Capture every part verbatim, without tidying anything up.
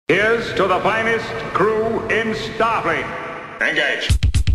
Here's to the finest crew in Starfleet. Engage.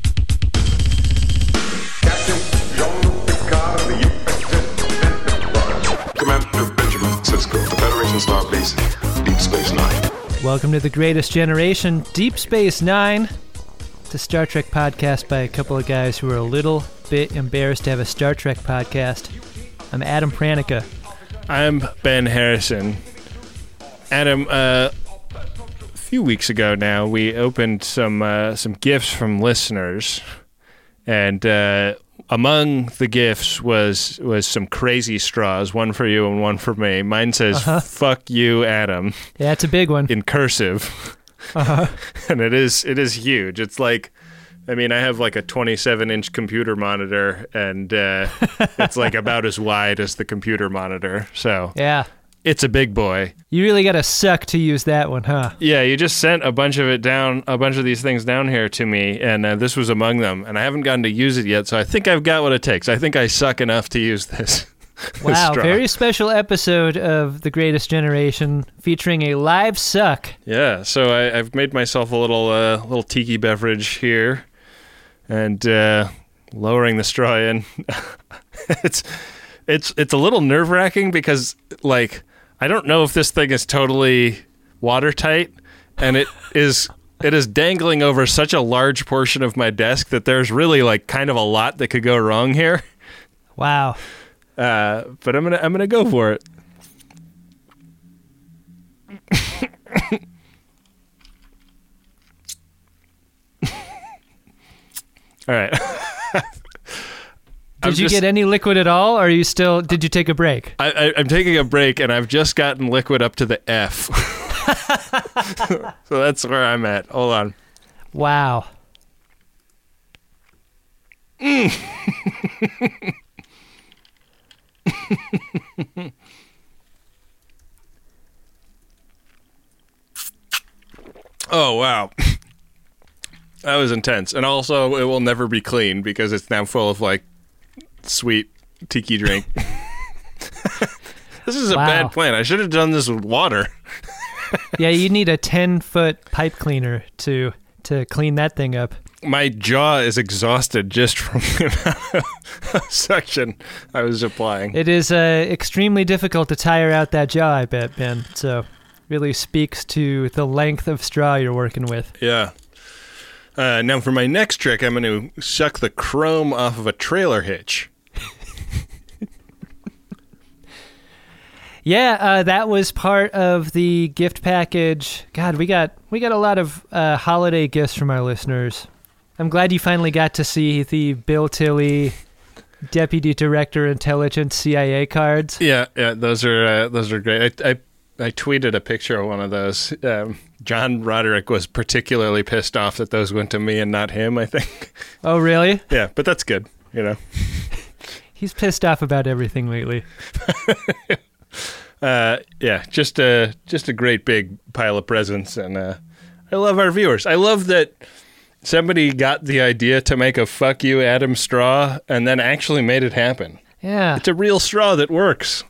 Captain Jean-Luc Picard of the U S S Enterprise. Commander Benjamin Sisko, the Federation Star Base, Deep Space Nine. Welcome to The Greatest Generation, Deep Space Nine. It's a Star Trek podcast by a couple of guys who are a little bit embarrassed to have a Star Trek podcast. I'm Adam Pranica. I'm Ben Harrison. Adam, uh, a few weeks ago now, we opened some uh, some gifts from listeners, and uh, among the gifts was was some crazy straws, one for you and one for me. Mine says, uh-huh. Fuck you, Adam. Yeah, it's a big one. In cursive. Uh-huh. And it is it is huge. It's like, I mean, I have like a twenty-seven inch computer monitor, and uh, it's like about as wide as the computer monitor. So yeah, it's a big boy. You really got to suck to use that one, huh? Yeah, you just sent a bunch of it down, a bunch of these things down here to me, and uh, this was among them. And I haven't gotten to use it yet, so I think I've got what it takes. I think I suck enough to use this. Wow, very special episode of The Greatest Generation featuring a live suck. Yeah, so I, I've made myself a little uh, little tiki beverage here, and uh, lowering the straw in. it's it's it's a little nerve wracking because, like, I don't know if this thing is totally watertight, and it is it is dangling over such a large portion of my desk that there's really like kind of a lot that could go wrong here. Wow. Uh, but I'm gonna I'm gonna go for it. All right. Did you just, get any liquid at all, or are you still? Did you take a break? I, I, I'm taking a break, and I've just gotten liquid up to the F. So that's where I'm at. Hold on. Wow. Mm. Oh, wow. That was intense. And also, it will never be clean because it's now full of, like, sweet tiki drink. This is a wow. bad plan. I should have done this with water. Yeah, you need a ten-foot pipe cleaner to to clean that thing up. My jaw is exhausted just from the amount of suction I was applying. It is uh, extremely difficult to tire out that jaw, I bet, Ben. So really speaks to the length of straw you're working with. Yeah. Uh, now for my next trick, I'm going to suck the chrome off of a trailer hitch. Yeah, uh, that was part of the gift package. God, we got we got a lot of uh, holiday gifts from our listeners. I'm glad you finally got to see the Bill Tilley Deputy Director Intelligence C I A cards. Yeah, yeah, those are uh, those are great. I, I I tweeted a picture of one of those. Um, John Roderick was particularly pissed off that those went to me and not him, I think. Oh, really? Yeah, but that's good, you know. He's pissed off about everything lately. uh, yeah, just a just a great big pile of presents, and uh, I love our viewers. I love that somebody got the idea to make a fuck you Adam straw and then actually made it happen. Yeah. It's a real straw that works.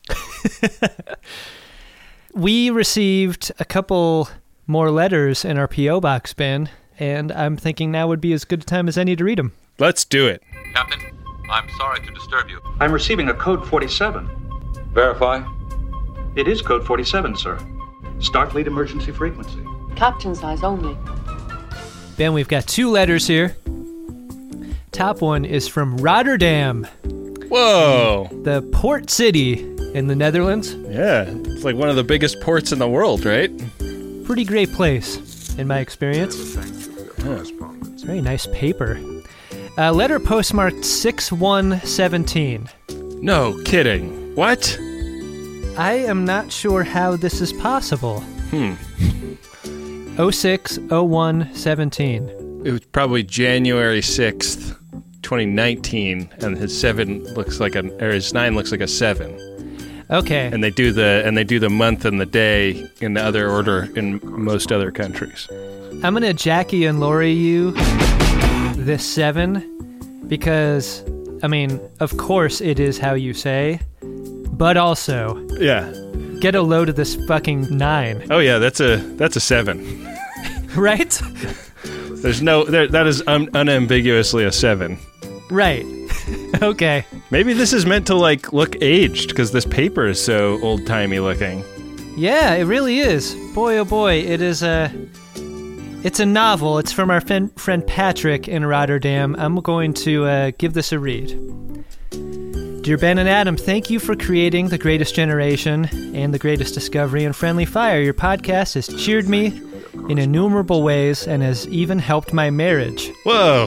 We received a couple more letters in our P O box, Ben, and I'm thinking now would be as good a time as any to read them. Let's do it. Captain, I'm sorry to disturb you. I'm receiving a code forty-seven. Verify. It is code forty-seven, sir. Starfleet emergency frequency. Captain size only. Ben, we've got two letters here. Top one is from Rotterdam. Whoa. The port city in the Netherlands. Yeah, it's like one of the biggest ports in the world, right? Pretty great place, in my experience. Yeah. It's very nice paper. Uh, letter postmarked six one seventeen. No kidding. What? I am not sure how this is possible. Hmm. oh six oh one seventeen. It was probably January sixth, twenty nineteen, and his seven looks like an, or his nine looks like a seven. Okay. And they do the and they do the month and the day in the other order in most other countries. I'm gonna Jackie and Laurie you this seven because, I mean, of course it is how you say, but also, yeah, get a load of this fucking nine. Oh yeah, that's a that's a seven. Right? There's no there, that is un- unambiguously a seven. Right. Okay. Maybe this is meant to like look aged because this paper is so old timey looking. Yeah, it really is. Boy, oh boy, it is a. It's a novel. It's from our friend, friend Patrick in Rotterdam. I'm going to uh, give this a read. Dear Ben and Adam, thank you for creating The Greatest Generation and The Greatest Discovery and Friendly Fire. Your podcast has cheered me in innumerable ways and has even helped my marriage. Whoa.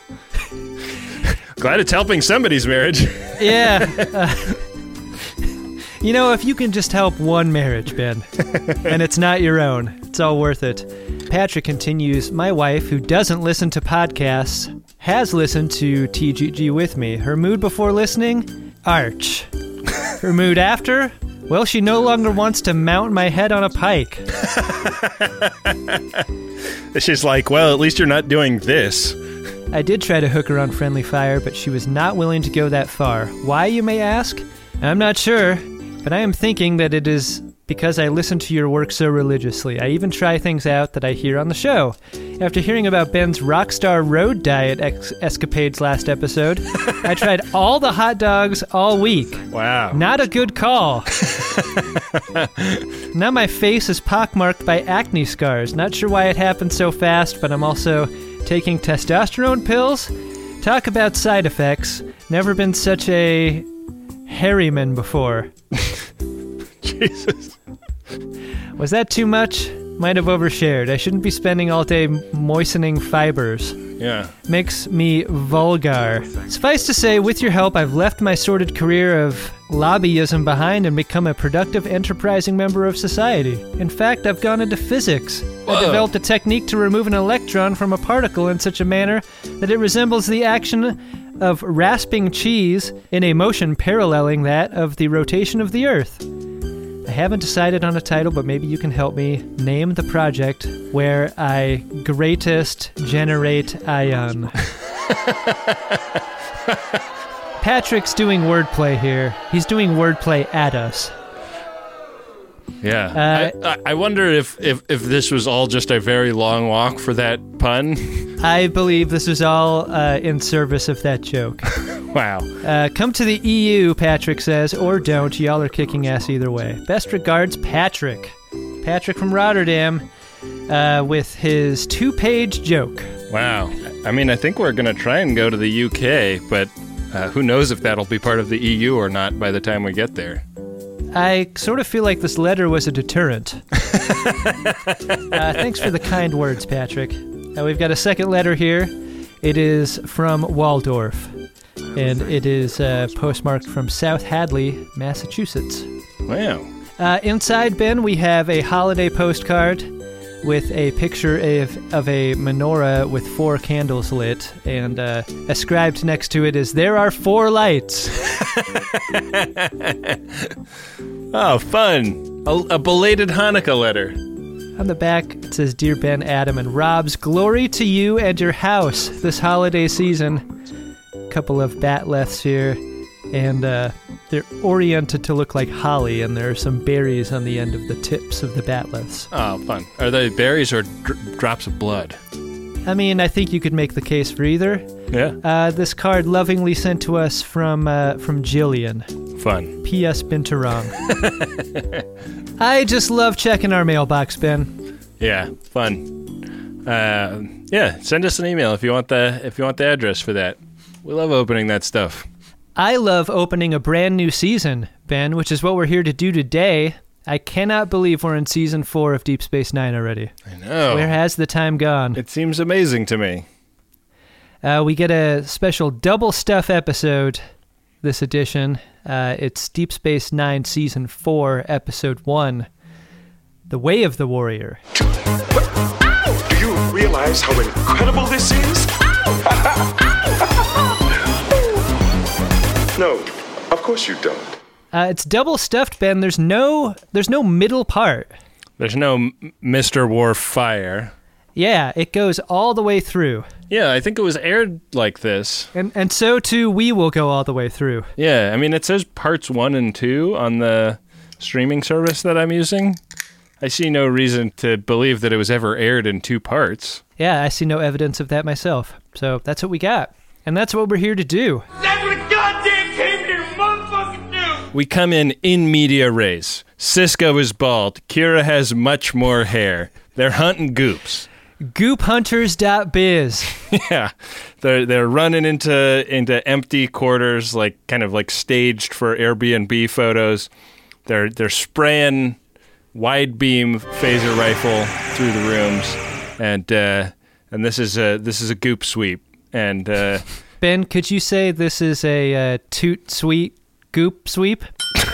Glad it's helping somebody's marriage. Yeah. Uh, you know, if you can just help one marriage, Ben, and it's not your own, it's all worth it. Patrick continues, my wife, who doesn't listen to podcasts, has listened to T G G with me. Her mood before listening? Arch. Her mood after? Well, she no longer wants to mount my head on a pike. She's like, well, at least you're not doing this. I did try to hook her on Friendly Fire, but she was not willing to go that far. Why, you may ask? I'm not sure, but I am thinking that it is because I listen to your work so religiously. I even try things out that I hear on the show. After hearing about Ben's Rockstar Road Diet ex- escapades last episode, I tried all the hot dogs all week. Wow. Not a good call. Now my face is pockmarked by acne scars. Not sure why it happened so fast, but I'm also taking testosterone pills. Talk about side effects. Never been such a Harryman before. Jesus. Was that too much? Might have overshared. I shouldn't be spending all day moistening fibers. Yeah. Makes me vulgar. Suffice to say, with your help, I've left my sordid career of lobbyism behind and become a productive, enterprising member of society. In fact, I've gone into physics. Whoa. I developed a technique to remove an electron from a particle in such a manner that it resembles the action of rasping cheese in a motion paralleling that of the rotation of the Earth. I haven't decided on a title, but maybe you can help me name the project where I greatest generate ion. Patrick's doing wordplay here. He's doing wordplay at us. Yeah. Uh, I, I wonder if, if, if this was all just a very long walk for that pun. I believe this is all uh, in service of that joke. Wow. Uh, come to the E U, Patrick says, or don't. Y'all are kicking ass either way. Best regards, Patrick. Patrick from Rotterdam uh, with his two-page joke. Wow. I mean, I think we're going to try and go to the U K, but uh, who knows if that'll be part of the E U or not by the time we get there. I sort of feel like this letter was a deterrent. uh, thanks for the kind words, Patrick. Uh, we've got a second letter here. It is from Waldorf, and it is uh, postmarked from South Hadley, Massachusetts. Wow. Uh, inside, Ben, we have a holiday postcard with a picture of, of a menorah with four candles lit, and uh, inscribed next to it is, "There are four lights." Oh, fun. A, a belated Hanukkah letter. On the back, it says, "Dear Ben, Adam, and Robs, glory to you and your house this holiday season." A couple of batleths here, and uh, they're oriented to look like holly, and there are some berries on the end of the tips of the batleths. Oh, fun. Are they berries or dr- drops of blood? I mean, I think you could make the case for either. Yeah. Uh, this card lovingly sent to us from uh, from Jillian. Fun. P S Binturong. I just love checking our mailbox, Ben. Yeah, fun. Uh, yeah, send us an email if you want the if you want the address for that. We love opening that stuff. I love opening a brand new season, Ben, which is what we're here to do today. I cannot believe we're in season four of Deep Space Nine already. I know. Where has the time gone? It seems amazing to me. Uh, we get a special double stuff episode this edition. Uh, it's Deep Space Nine Season four, Episode one, The Way of the Warrior. Do you realize how incredible this is? No, of course you don't. Uh, it's double stuffed, Ben. There's no, there's no middle part. There's no M- Mister Worf fire. Yeah, it goes all the way through. Yeah, I think it was aired like this. And and so too we will go all the way through. Yeah, I mean, it says parts one and two on the streaming service that I'm using. I see no reason to believe that it was ever aired in two parts. Yeah, I see no evidence of that myself. So that's what we got. And that's what we're here to do. That's what a goddamn came here, motherfucking do! We come in in media res. Cisco is bald. Kira has much more hair. They're hunting goops. goop hunters dot biz. Yeah, they're they're running into into empty quarters, like kind of like staged for Airbnb photos. They're they're spraying wide beam phaser rifle through the rooms, and uh, and this is a this is a goop sweep. And uh, Ben, could you say this is a uh, toot sweet goop sweep?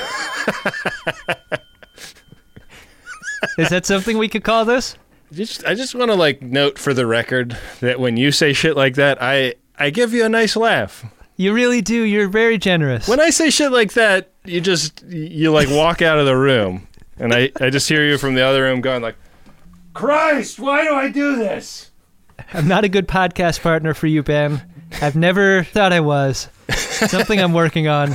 Is that something we could call this? Just, I just want to like note for the record that when you say shit like that, I, I give you a nice laugh. You really do. You're very generous. When I say shit like that, you just you like walk out of the room, and I, I just hear you from the other room going like, "Christ, why do I do this?" I'm not a good podcast partner for you, Ben. I've never thought I was. Something I'm working on.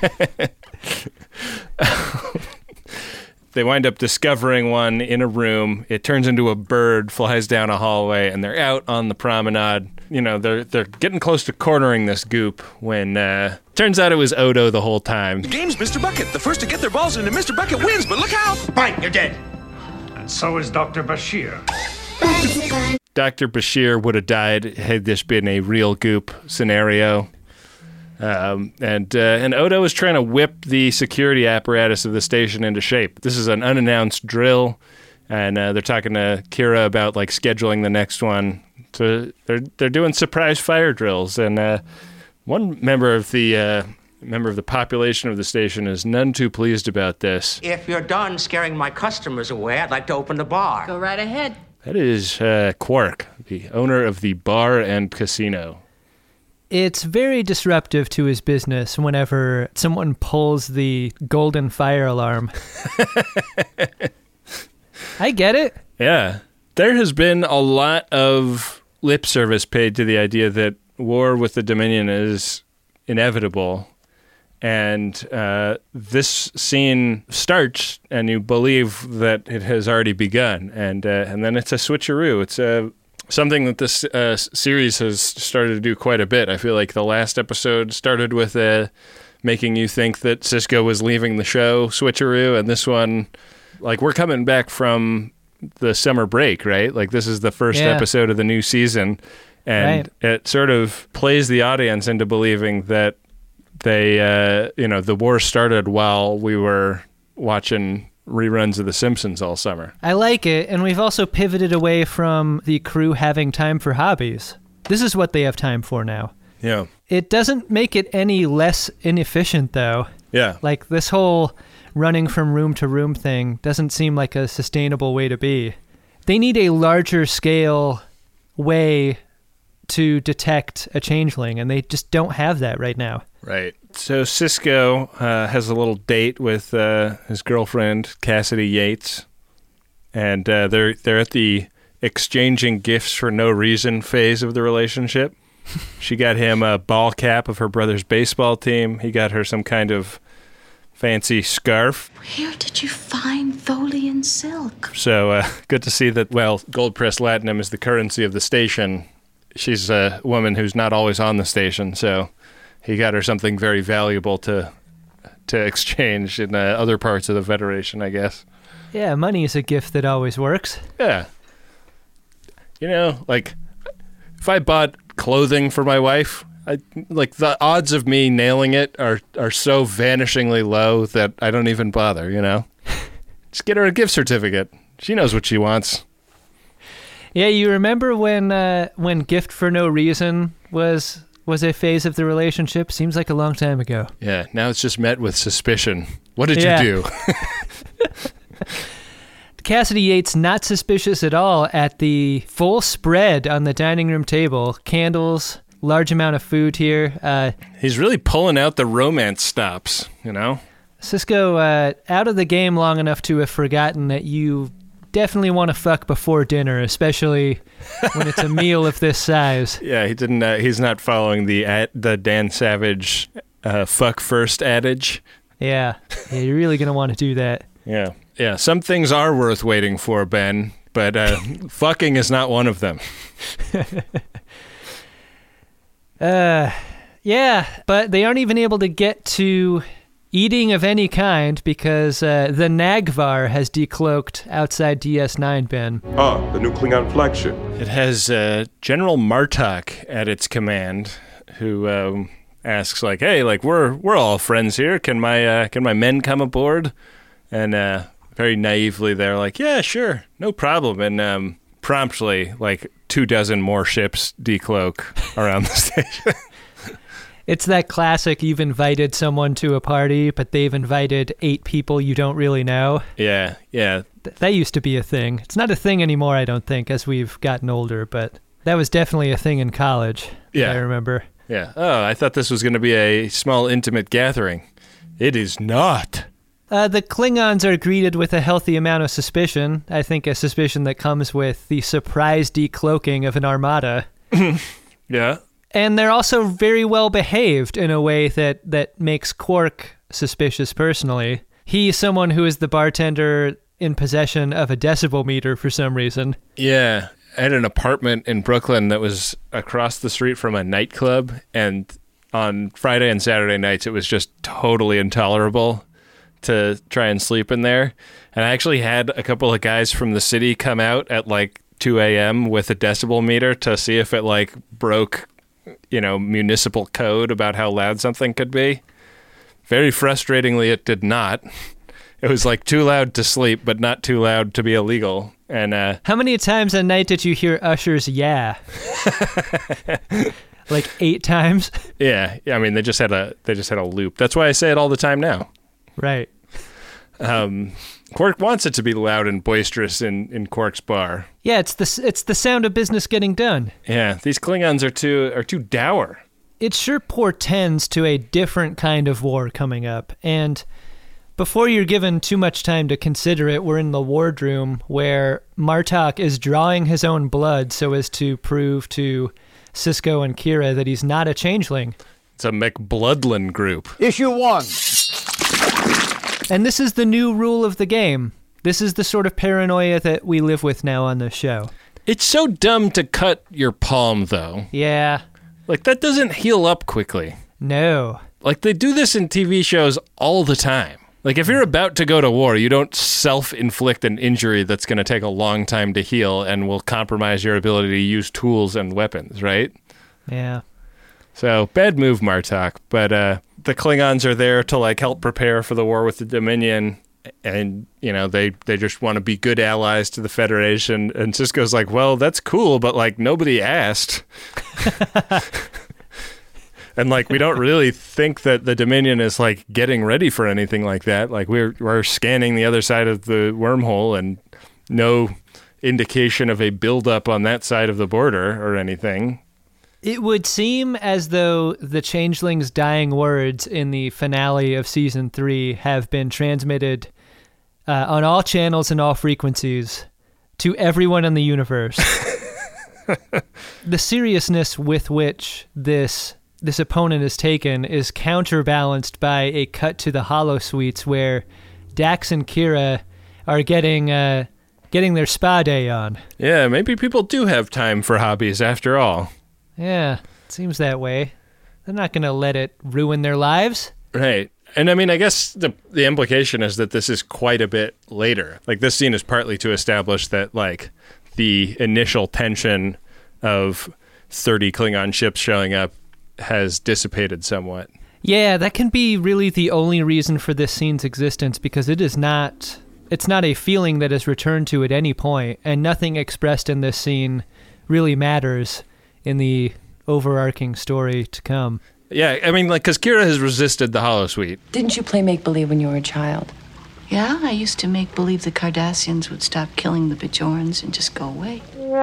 They wind up discovering one in a room. It turns into a bird, flies down a hallway, and they're out on the promenade. You know, they're they're getting close to cornering this goop when uh, turns out it was Odo the whole time. The game's Mister Bucket. The first to get their balls into Mister Bucket wins, but look out! Fine, you're dead. And so is Doctor Bashir. Doctor Bashir would have died had this been a real goop scenario. Um, and uh, and Odo is trying to whip the security apparatus of the station into shape. This is an unannounced drill, and uh, they're talking to Kira about like scheduling the next one. So they're they're doing surprise fire drills, and uh, one member of the uh, member of the population of the station is none too pleased about this. If you're done scaring my customers away, I'd like to open the bar. Go right ahead. That is uh, Quark, the owner of the bar and casino. It's very disruptive to his business whenever someone pulls the golden fire alarm. I get it. Yeah. There has been a lot of lip service paid to the idea that war with the Dominion is inevitable. And uh, this scene starts, and you believe that it has already begun. And uh, and then it's a switcheroo. It's a... something that this uh, series has started to do quite a bit. I feel like the last episode started with uh, making you think that Cisco was leaving the show, switcheroo, and this one, like, we're coming back from the summer break, right? Like, this is the first yeah. episode of the new season, and right. it sort of plays the audience into believing that they, uh, you know, the war started while we were watching reruns of The Simpsons all summer. I like it, and we've also pivoted away from the crew having time for hobbies. This is what they have time for now. Yeah. It doesn't make it any less inefficient, though. Yeah. Like, this whole running from room to room thing doesn't seem like a sustainable way to be. They need a larger scale way to detect a changeling, and they just don't have that right now. Right. So Cisco uh, has a little date with uh, his girlfriend, Cassidy Yates, and uh, they're they're at the exchanging gifts for no reason phase of the relationship. She got him a ball cap of her brother's baseball team. He got her some kind of fancy scarf. Where did you find Tholian silk? So uh, good to see that, well, gold-pressed latinum is the currency of the station. She's a woman who's not always on the station, so he got her something very valuable to to exchange in uh, other parts of the Federation, I guess. Yeah, money is a gift that always works. Yeah. You know, like, if I bought clothing for my wife, I, like, the odds of me nailing it are, are so vanishingly low that I don't even bother, you know? Just get her a gift certificate. She knows what she wants. Yeah, you remember when uh, when gift for no reason was was a phase of the relationship? Seems like a long time ago. Yeah, now it's just met with suspicion. What did yeah. you do? Cassidy Yates not suspicious at all at the full spread on the dining room table. Candles, large amount of food here. Uh, He's really pulling out the romance stops, you know? Cisco, uh, out of the game long enough to have forgotten that you definitely want to fuck before dinner, especially when it's a meal of this size. Yeah, he didn't. Uh, he's not following the ad, the Dan Savage uh, "fuck first" adage. Yeah, yeah you're really going to want to do that. Yeah. Yeah, some things are worth waiting for, Ben, but uh, fucking is not one of them. uh, yeah, but they aren't even able to get to eating of any kind because uh, the Nagvar has decloaked outside D S nine, Ben. Ah, the new Klingon flagship. It has uh, General Martok at its command, who um, asks, like, "Hey, like we're we're all friends here. Can my uh, can my men come aboard?" And uh, very naively, they're like, "Yeah, sure, no problem." And um, promptly, like two dozen more ships decloak around the station. It's that classic, you've invited someone to a party, but they've invited eight people you don't really know. Yeah, yeah. Th- that used to be a thing. It's not a thing anymore, I don't think, as we've gotten older, but that was definitely a thing in college. Yeah. I remember. Yeah. Oh, I thought this was going to be a small, intimate gathering. It is not. Uh, the Klingons are greeted with a healthy amount of suspicion. I think a suspicion that comes with the surprise decloaking of an armada. Yeah. And they're also very well behaved in a way that, that makes Quark suspicious personally. He's someone who is the bartender in possession of a decibel meter for some reason. Yeah. I had an apartment in Brooklyn that was across the street from a nightclub, and on Friday and Saturday nights it was just totally intolerable to try and sleep in there. And I actually had a couple of guys from the city come out at like two a.m. with a decibel meter to see if it like broke, you know, municipal code about how loud something could be. Very frustratingly, it did not. It was like too loud to sleep, but not too loud to be illegal. And uh, how many times a night did you hear Usher's "Yeah"? Like eight times. Yeah, yeah. I mean, they just had a they just had a loop. That's why I say it all the time now. Right. Um, Quark wants it to be loud and boisterous in, in Quark's bar. Yeah, it's the it's the sound of business getting done. Yeah, these Klingons are too are too dour. It sure portends to a different kind of war coming up. And before you're given too much time to consider it, we're in the wardroom where Martok is drawing his own blood so as to prove to Sisko and Kira that he's not a changeling. It's a McBloodlin group. Issue one. And this is the new rule of the game. This is the sort of paranoia that we live with now on this show. It's so dumb to cut your palm, though. Yeah. Like, that doesn't heal up quickly. No. Like, they do this in T V shows all the time. Like, if you're about to go to war, you don't self-inflict an injury that's going to take a long time to heal and will compromise your ability to use tools and weapons, right? Yeah. So, bad move, Martok. But uh, the Klingons are there to, like, help prepare for the war with the Dominion. And, you know, they, they just want to be good allies to the Federation. And Sisko's like, well, that's cool, but, like, nobody asked. And, like, we don't really think that the Dominion is, like, getting ready for anything like that. Like, we're we're scanning the other side of the wormhole and no indication of a buildup on that side of the border or anything. It would seem as though the Changeling's dying words in the finale of Season three have been transmitted uh, on all channels and all frequencies to everyone in the universe. The seriousness with which this this opponent is taken is counterbalanced by a cut to the holosuites where Dax and Kira are getting uh, getting their spa day on. Yeah, maybe people do have time for hobbies after all. Yeah, it seems that way. They're not going to let it ruin their lives. Right. And I mean, I guess the the implication is that this is quite a bit later. Like, this scene is partly to establish that, like, the initial tension of thirty Klingon ships showing up has dissipated somewhat. Yeah, that can be really the only reason for this scene's existence, because it is not, it's not a feeling that is returned to at any point, and nothing expressed in this scene really matters in the overarching story to come. Yeah, I mean, like, because Kira has resisted the holosuite. Didn't you play make-believe when you were a child? Yeah, I used to make believe the Cardassians would stop killing the Bajorans and just go away.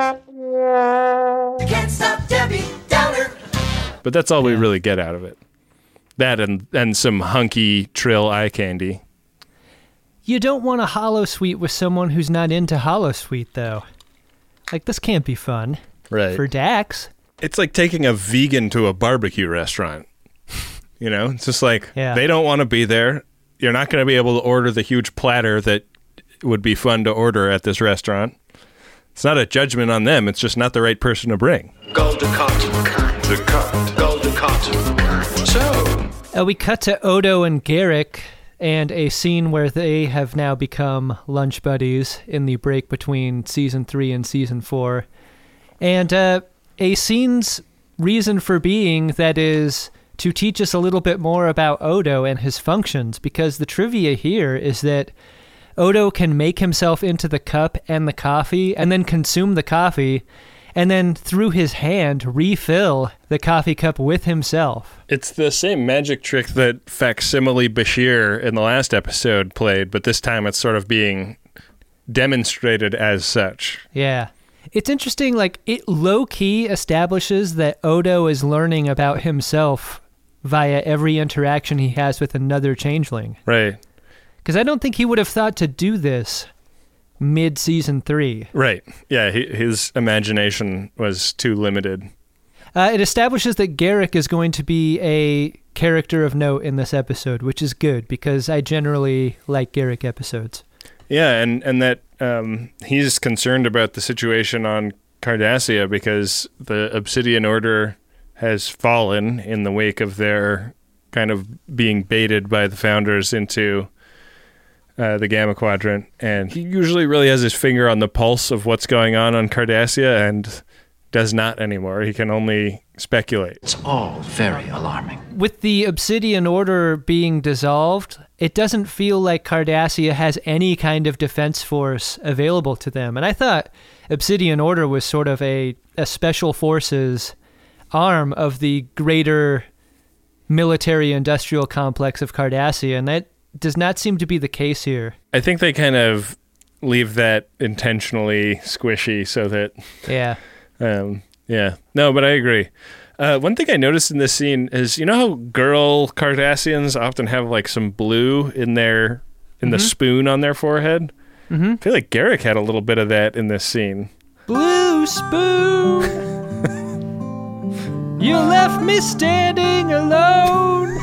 You can't stop Debbie Downer. But that's all yeah. we really get out of it. That and, and some hunky Trill eye candy. You don't want a holosuite with someone who's not into holosuite, though. Like, this can't be fun. Right. For Dax. It's like taking a vegan to a barbecue restaurant. You know, it's just like, yeah. they don't want to be there. you're not going to be able to order the huge platter that would be fun to order at this restaurant. It's not a judgment on them. It's just not the right person to bring. Go to cut. To cut. Go to cut. So. Uh, we cut to Odo and Garrick and a scene where they have now become lunch buddies in the break between season three and season four. And uh, a scene's reason for being that is to teach us a little bit more about Odo and his functions, because the trivia here is that Odo can make himself into the cup and the coffee and then consume the coffee and then through his hand refill the coffee cup with himself. It's the same magic trick that Facsimile Bashir in the last episode played, but this time it's sort of being demonstrated as such. Yeah. It's interesting, like, it low-key establishes that Odo is learning about himself via every interaction he has with another changeling. Right. Because I don't think he would have thought to do this mid-season three. Right. Yeah, he, his imagination was too limited. Uh, it establishes that Garrick is going to be a character of note in this episode, which is good, because I generally like Garrick episodes. Yeah, and, and that um, he's concerned about the situation on Cardassia because the Obsidian Order has fallen in the wake of their kind of being baited by the Founders into uh, the Gamma Quadrant. And he usually really has his finger on the pulse of what's going on on Cardassia and does not anymore. He can only speculate. It's all very alarming. With the Obsidian Order being dissolved, it doesn't feel like Cardassia has any kind of defense force available to them. And I thought Obsidian Order was sort of a, a special forces arm of the greater military-industrial complex of Cardassia, and that does not seem to be the case here. I think they kind of leave that intentionally squishy so that... Yeah. Um, yeah. No, but I agree. Uh, one thing I noticed in this scene is, you know how girl Cardassians often have like some blue in their in mm-hmm. the spoon on their forehead? Mm-hmm. I feel like Garrick had a little bit of that in this scene. Blue spoon! You left me standing alone!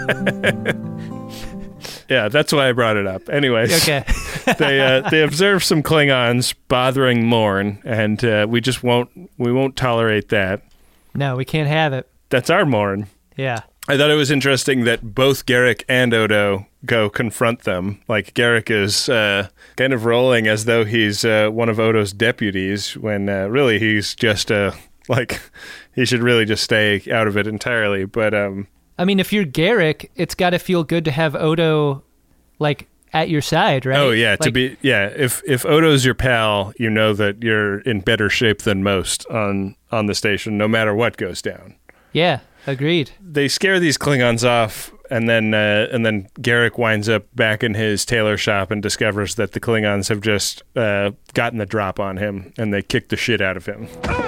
Yeah, that's why I brought it up. Anyways, okay. they uh, they observe some Klingons bothering Morn, and uh, we just won't we won't tolerate that. No, we can't have it. That's our Morn. Yeah. I thought it was interesting that both Garrick and Odo go confront them. Like, Garrick is uh, kind of rolling as though he's uh, one of Odo's deputies, when uh, really he's just, uh, like, he should really just stay out of it entirely. But, um... I mean, if you're Garrick, it's got to feel good to have Odo, like, at your side, right? Oh, yeah, like, to be, yeah, if if Odo's your pal, you know that you're in better shape than most on, on the station, no matter what goes down. Yeah, agreed. They scare these Klingons off, and then uh, and then Garrick winds up back in his tailor shop and discovers that the Klingons have just uh, gotten the drop on him, and they kick the shit out of him.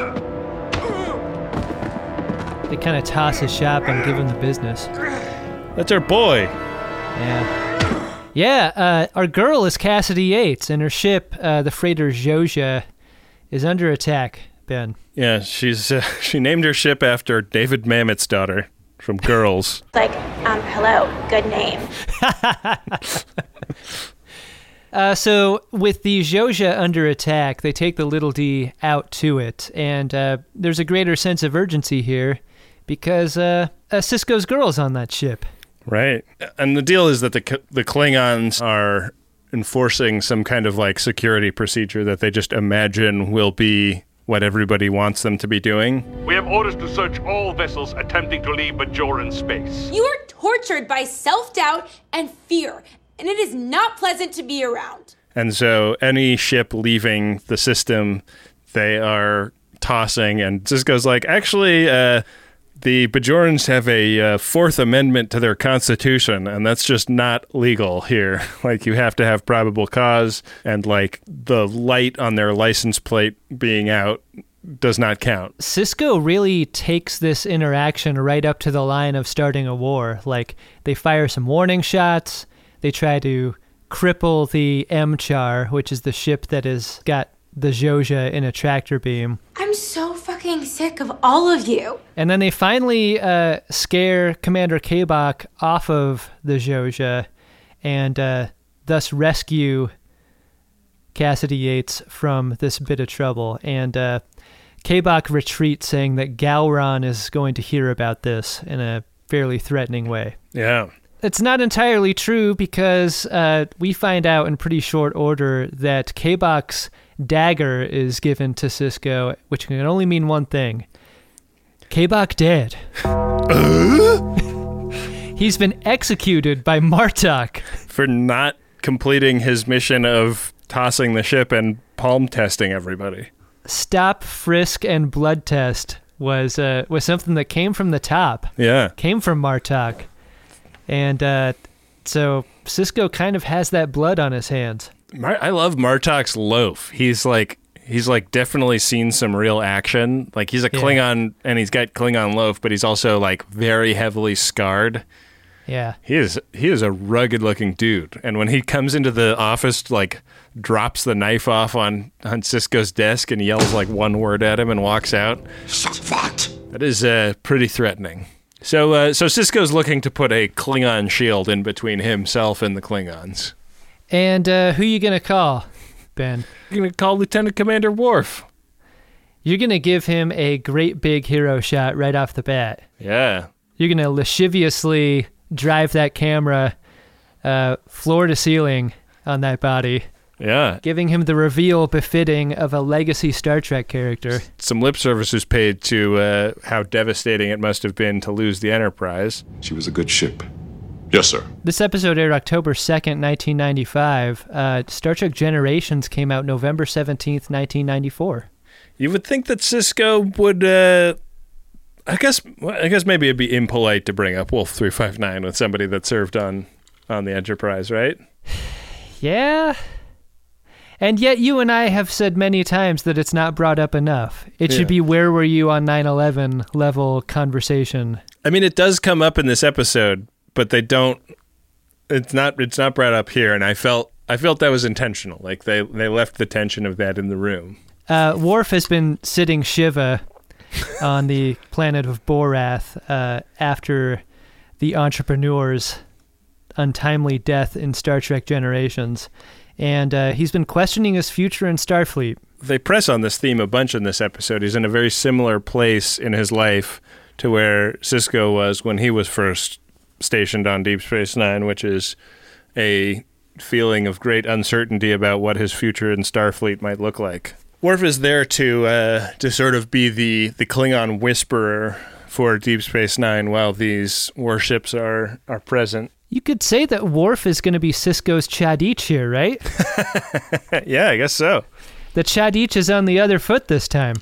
They kind of toss his shop and give him the business. That's our boy. Yeah. Yeah, uh, our girl is Cassidy Yates, and her ship, uh, the freighter Zhozha, is under attack, Ben. Yeah, she's uh, she named her ship after David Mamet's daughter from Girls. Like, um, hello, good name. uh, so with the Zhozha under attack, they take the Little D out to it, and uh, there's a greater sense of urgency here because uh, uh, Cisco's girl's on that ship. Right. And the deal is that the the Klingons are enforcing some kind of like security procedure that they just imagine will be what everybody wants them to be doing. We have orders to search all vessels attempting to leave Bajoran space. You are tortured by self-doubt and fear, and it is not pleasant to be around. And so any ship leaving the system, they are tossing, and Cisco's like, actually, uh, the Bajorans have a uh, Fourth Amendment to their constitution, and that's just not legal here. Like, you have to have probable cause, and, like, the light on their license plate being out does not count. Cisco really takes this interaction right up to the line of starting a war. Like, they fire some warning shots, they try to cripple the M-Char, which is the ship that has got the Zhozha in a tractor beam. I'm so fucking sick of all of you. And then they finally uh, scare Commander Kabak off of the Zhozha, and uh, thus rescue Cassidy Yates from this bit of trouble. And uh, K-Bach retreats, saying that Gowron is going to hear about this in a fairly threatening way. Yeah. It's not entirely true, because uh, we find out in pretty short order that K-Bach's dagger is given to Sisko, which can only mean one thing. K-Bach dead. He's been executed by Martok. For not completing his mission of tossing the ship and palm testing everybody. Stop, frisk, and blood test was uh, was something that came from the top. Yeah. Came from Martok. And uh, so Sisko kind of has that blood on his hands. Mar- I love Martok's loaf. He's like he's like definitely seen some real action. Like he's a Yeah. Klingon and he's got Klingon loaf, but he's also like very heavily scarred. Yeah. He is he is a rugged looking dude. And when he comes into the office, like drops the knife off on, on Sisko's desk and yells like one word at him and walks out. That is uh, pretty threatening. So uh, so Sisko's looking to put a Klingon shield in between himself and the Klingons. And uh, who you going to call, Ben? You're going to call Lieutenant Commander Worf. You're going to give him a great big hero shot right off the bat. Yeah. You're going to lasciviously drive that camera uh, floor to ceiling on that body. Yeah. Giving him the reveal befitting of a legacy Star Trek character. Some lip service was paid to uh, how devastating it must have been to lose the Enterprise. She was a good ship. Yes, sir. This episode aired October second, nineteen ninety-five. Uh, Star Trek Generations came out November seventeenth, nineteen ninety-four. You would think that Sisko would... Uh, I guess I guess maybe it'd be impolite to bring up Wolf three five nine with somebody that served on, on the Enterprise, right? Yeah. And yet you and I have said many times that it's not brought up enough. It Yeah. should be where were you on nine eleven level conversation. I mean, it does come up in this episode, but they don't... It's not It's not brought up here, and I felt I felt that was intentional. Like, they, they left the tension of that in the room. Uh, Worf has been sitting Shiva on the planet of Borath uh, after the entrepreneur's untimely death in Star Trek Generations. And uh, he's been questioning his future in Starfleet. They press on this theme a bunch in this episode. He's in a very similar place in his life to where Sisko was when he was first stationed on Deep Space Nine, which is a feeling of great uncertainty about what his future in Starfleet might look like. Worf is there to uh, to sort of be the, the Klingon whisperer for Deep Space Nine while these warships are, are present. You could say that Worf is going to be Sisko's Chadich here, right? Yeah, I guess so. The Chadich is on the other foot this time.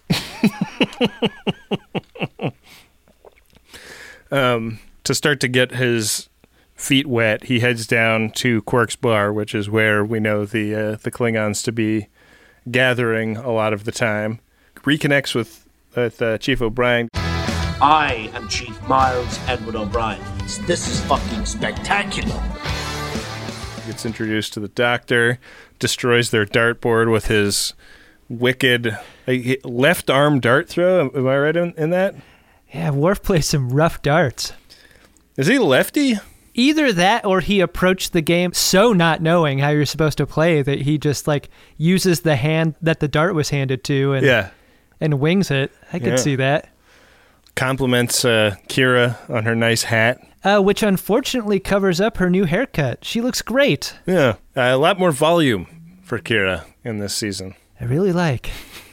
um, to start to get his feet wet, he heads down to Quark's bar, which is where we know the uh, the Klingons to be gathering a lot of the time. Reconnects with, with uh, Chief O'Brien. I am Chief Miles Edward O'Brien. This is fucking spectacular. Gets introduced to the Doctor, destroys their dartboard with his wicked like, left arm dart throw. Am I right in, in that? Yeah, Worf plays some rough darts. Is he lefty? Either that or he approached the game so not knowing how you're supposed to play that he just like uses the hand that the dart was handed to and yeah. and wings it. I could Yeah. see that. Compliments uh, Kira on her nice hat. Uh, which unfortunately covers up her new haircut. She looks great. Yeah, uh, a lot more volume for Kira in this season. I really like.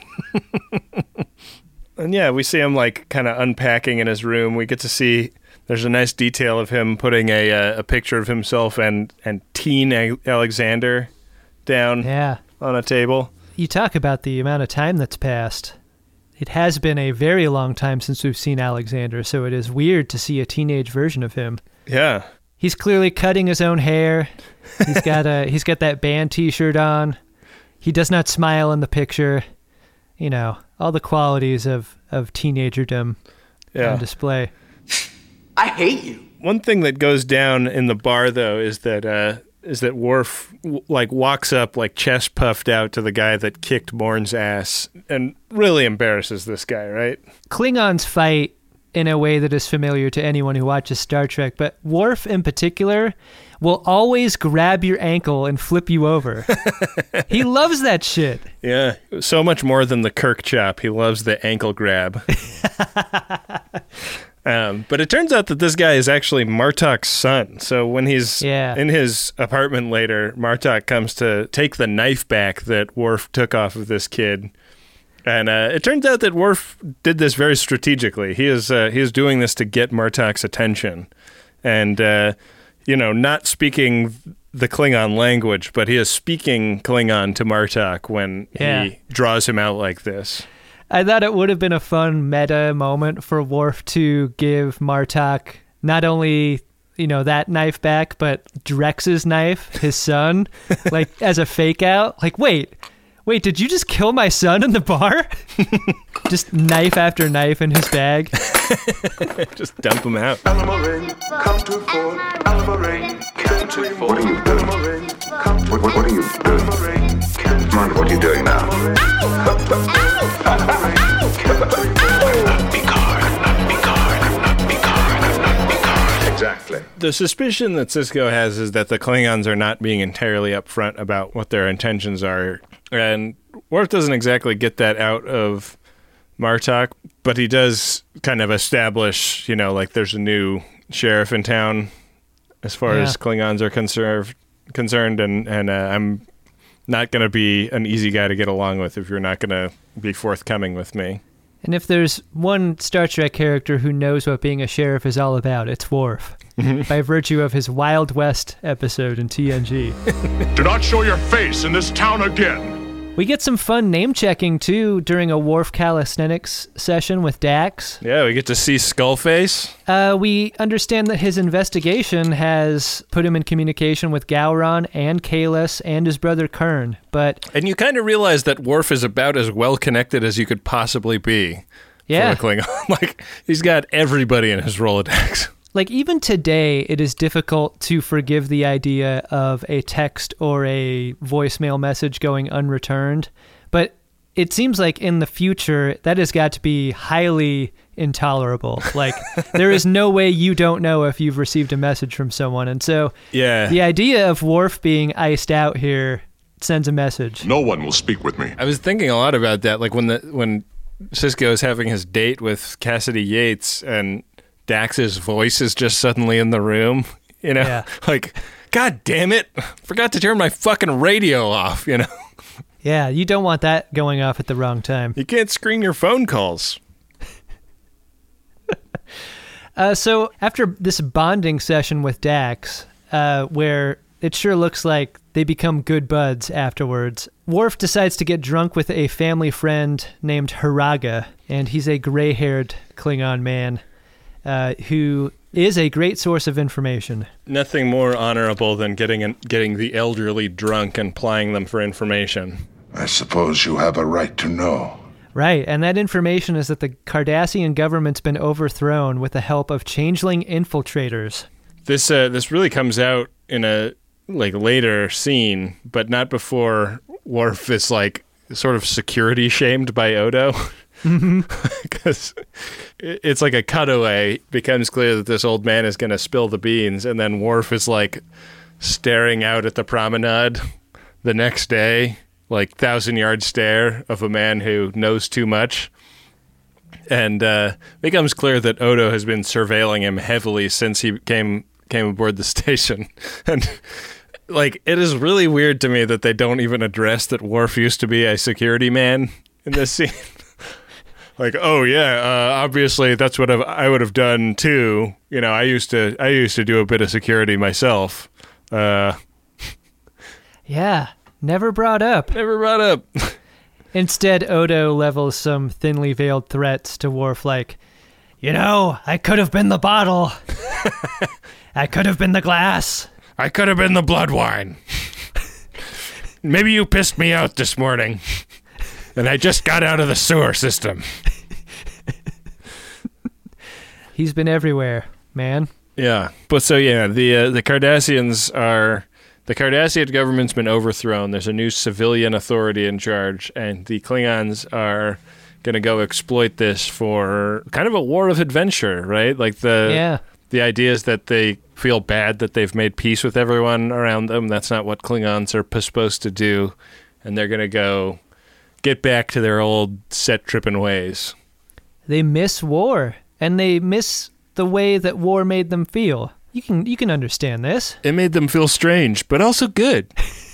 And yeah, we see him like kind of unpacking in his room. We get to see there's a nice detail of him putting a uh, a picture of himself and and teen A- Alexander down yeah. on a table. You talk about the amount of time that's passed. It has been a very long time since we've seen Alexander, so it is weird to see a teenage version of him. Yeah. He's clearly cutting his own hair. He's got a he's got that band t-shirt on. He does not smile in the picture. You know, all the qualities of, of teenagerdom yeah. on display. I hate you. One thing that goes down in the bar, though, is that uh, is that Worf w- like walks up like chest puffed out to the guy that kicked Morn's ass and really embarrasses this guy, right? Klingons fight in a way that is familiar to anyone who watches Star Trek, but Worf in particular will always grab your ankle and flip you over. He loves that shit. Yeah, so much more than the Kirk chop. He loves the ankle grab. um, but it turns out that this guy is actually Martok's son. So when he's yeah. in his apartment later, Martok comes to take the knife back that Worf took off of this kid. And uh, it turns out that Worf did this very strategically. He is uh, he is doing this to get Martok's attention. And... Uh, you know, not speaking the Klingon language, but he is speaking Klingon to Martok when yeah. he draws him out like this. I thought it would have been a fun meta moment for Worf to give Martok not only, you know, that knife back, but Drex's knife, his son, like as a fake out. Like, wait, wait, did you just kill my son in the bar? Just knife after knife in his bag. Just dump him out. Come to Ford. Come to Ford. What are you doing? What, what, what are you doing? Mind what you're doing now. Exactly. The suspicion that Sisko has is that the Klingons are not being entirely upfront about what their intentions are. And Worf doesn't exactly get that out of Martok, but he does kind of establish, you know, like there's a new sheriff in town as far yeah. as Klingons are conserved, concerned, and, and uh, I'm not going to be an easy guy to get along with if you're not going to be forthcoming with me. And if there's one Star Trek character who knows what being a sheriff is all about, it's Worf, by virtue of his Wild West episode in T N G. Do not show your face in this town again. We get some fun name-checking, too, during a Worf calisthenics session with Dax. Yeah, we get to see Skullface. Uh, we understand that his investigation has put him in communication with Gowron and Kahless and his brother Kurn, but... And you kind of realize that Worf is about as well-connected as you could possibly be. Yeah. For a Klingon. Like, he's got everybody in his Rolodex. Like, even today, it is difficult to forgive the idea of a text or a voicemail message going unreturned. But it seems like in the future, that has got to be highly intolerable. Like, there is no way you don't know if you've received a message from someone. And so yeah. the idea of Worf being iced out here sends a message. No one will speak with me. I was thinking a lot about that. Like, when the when Sisko is having his date with Cassidy Yates and Dax's voice is just suddenly in the room, you know, yeah. like, God damn it, forgot to turn my fucking radio off, you know. Yeah, you don't want that going off at the wrong time. You can't screen your phone calls. uh, so after this bonding session with Dax, uh, where it sure looks like they become good buds afterwards, Worf decides to get drunk with a family friend named Haraga, and he's a gray-haired Klingon man. Uh, who is a great source of information. Nothing more honorable than getting an, getting the elderly drunk and plying them for information. I suppose you have a right to know. Right, and that information is that the Cardassian government's been overthrown with the help of changeling infiltrators. This uh, this really comes out in a like later scene, but not before Worf is like sort of security shamed by Odo. Because it's like a cutaway. Becomes clear that this old man is going to spill the beans, and then Worf is like staring out at the promenade the next day, like thousand yard stare of a man who knows too much. And uh, becomes clear that Odo has been surveilling him heavily since he came came aboard the station. And like, it is really weird to me that they don't even address that Worf used to be a security man in this scene. Like, oh yeah, uh, obviously that's what I've, I would have done too. You know, I used to I used to do a bit of security myself. Uh, yeah, never brought up. Never brought up. Instead, Odo levels some thinly veiled threats to Worf, like, you know, I could have been the bottle. I could have been the glass. I could have been the blood wine. Maybe you pissed me out this morning. And I just got out of the sewer system. He's been everywhere, man. Yeah. But so, yeah, the uh, the Cardassians are... The Cardassian government's been overthrown. There's a new civilian authority in charge. And the Klingons are going to go exploit this for kind of a war of adventure, right? Like the yeah. the idea is that they feel bad that they've made peace with everyone around them. That's not what Klingons are p- supposed to do. And they're going to go get back to their old set-tripping ways. They miss war, and they miss the way that war made them feel. You can you can understand this. It made them feel strange, but also good.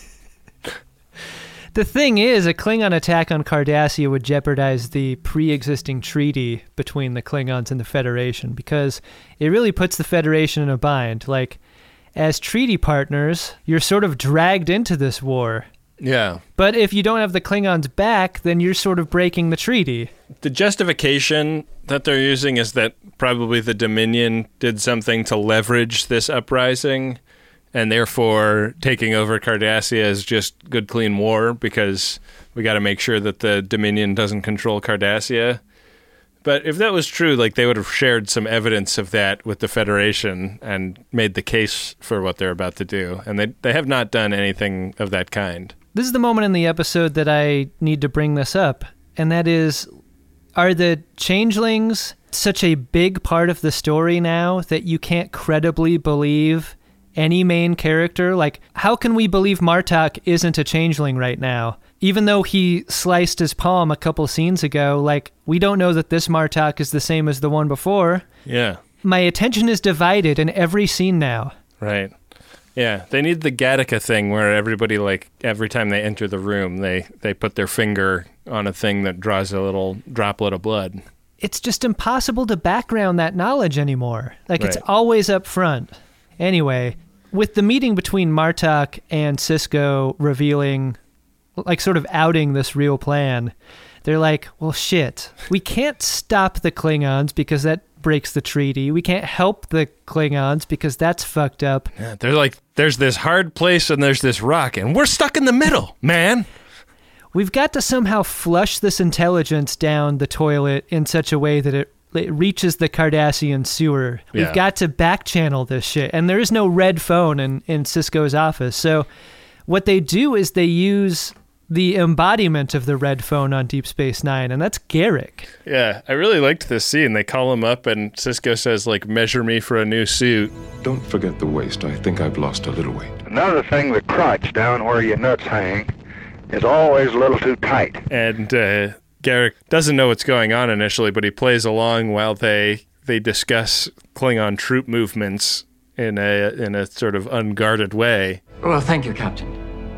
The thing is, a Klingon attack on Cardassia would jeopardize the pre-existing treaty between the Klingons and the Federation, because it really puts the Federation in a bind. Like, as treaty partners, you're sort of dragged into this war. Yeah. But if you don't have the Klingons back, then you're sort of breaking the treaty. The justification that they're using is that probably the Dominion did something to leverage this uprising, and therefore taking over Cardassia is just good, clean war, because we got to make sure that the Dominion doesn't control Cardassia. But if that was true, like, they would have shared some evidence of that with the Federation and made the case for what they're about to do. And they they have not done anything of that kind. This is the moment in the episode that I need to bring this up, and that is, are the changelings such a big part of the story now that you can't credibly believe any main character? Like, how can we believe Martok isn't a changeling right now? Even though he sliced his palm a couple scenes ago, like, we don't know that this Martok is the same as the one before. Yeah. My attention is divided in every scene now. Right. Yeah, they need the Gattaca thing where everybody, like, every time they enter the room, they, they put their finger on a thing that draws a little droplet of blood. It's just impossible to background that knowledge anymore. Like, Right. it's always up front. Anyway, with the meeting between Martok and Sisko revealing, like, sort of outing this real plan, they're like, well, shit, we can't stop the Klingons because that breaks the treaty. We can't help the Klingons because that's fucked up. Yeah, they're like, there's this hard place and there's this rock, and we're stuck in the middle, man. We've got to somehow flush this intelligence down the toilet in such a way that it it reaches the Cardassian sewer. Yeah. We've got to back channel this shit. And there is no red phone in, in Sisko's office. So what they do is they use the embodiment of the red phone on Deep Space Nine, and that's Garrick. Yeah, I really liked this scene. They call him up and Sisko says, like, measure me for a new suit. Don't forget the waist. I think I've lost a little weight. Another thing, the crotch down where your nuts hang is always a little too tight. And uh, Garrick doesn't know what's going on initially, but he plays along while they they discuss Klingon troop movements in a in a sort of unguarded way. Well, thank you, Captain.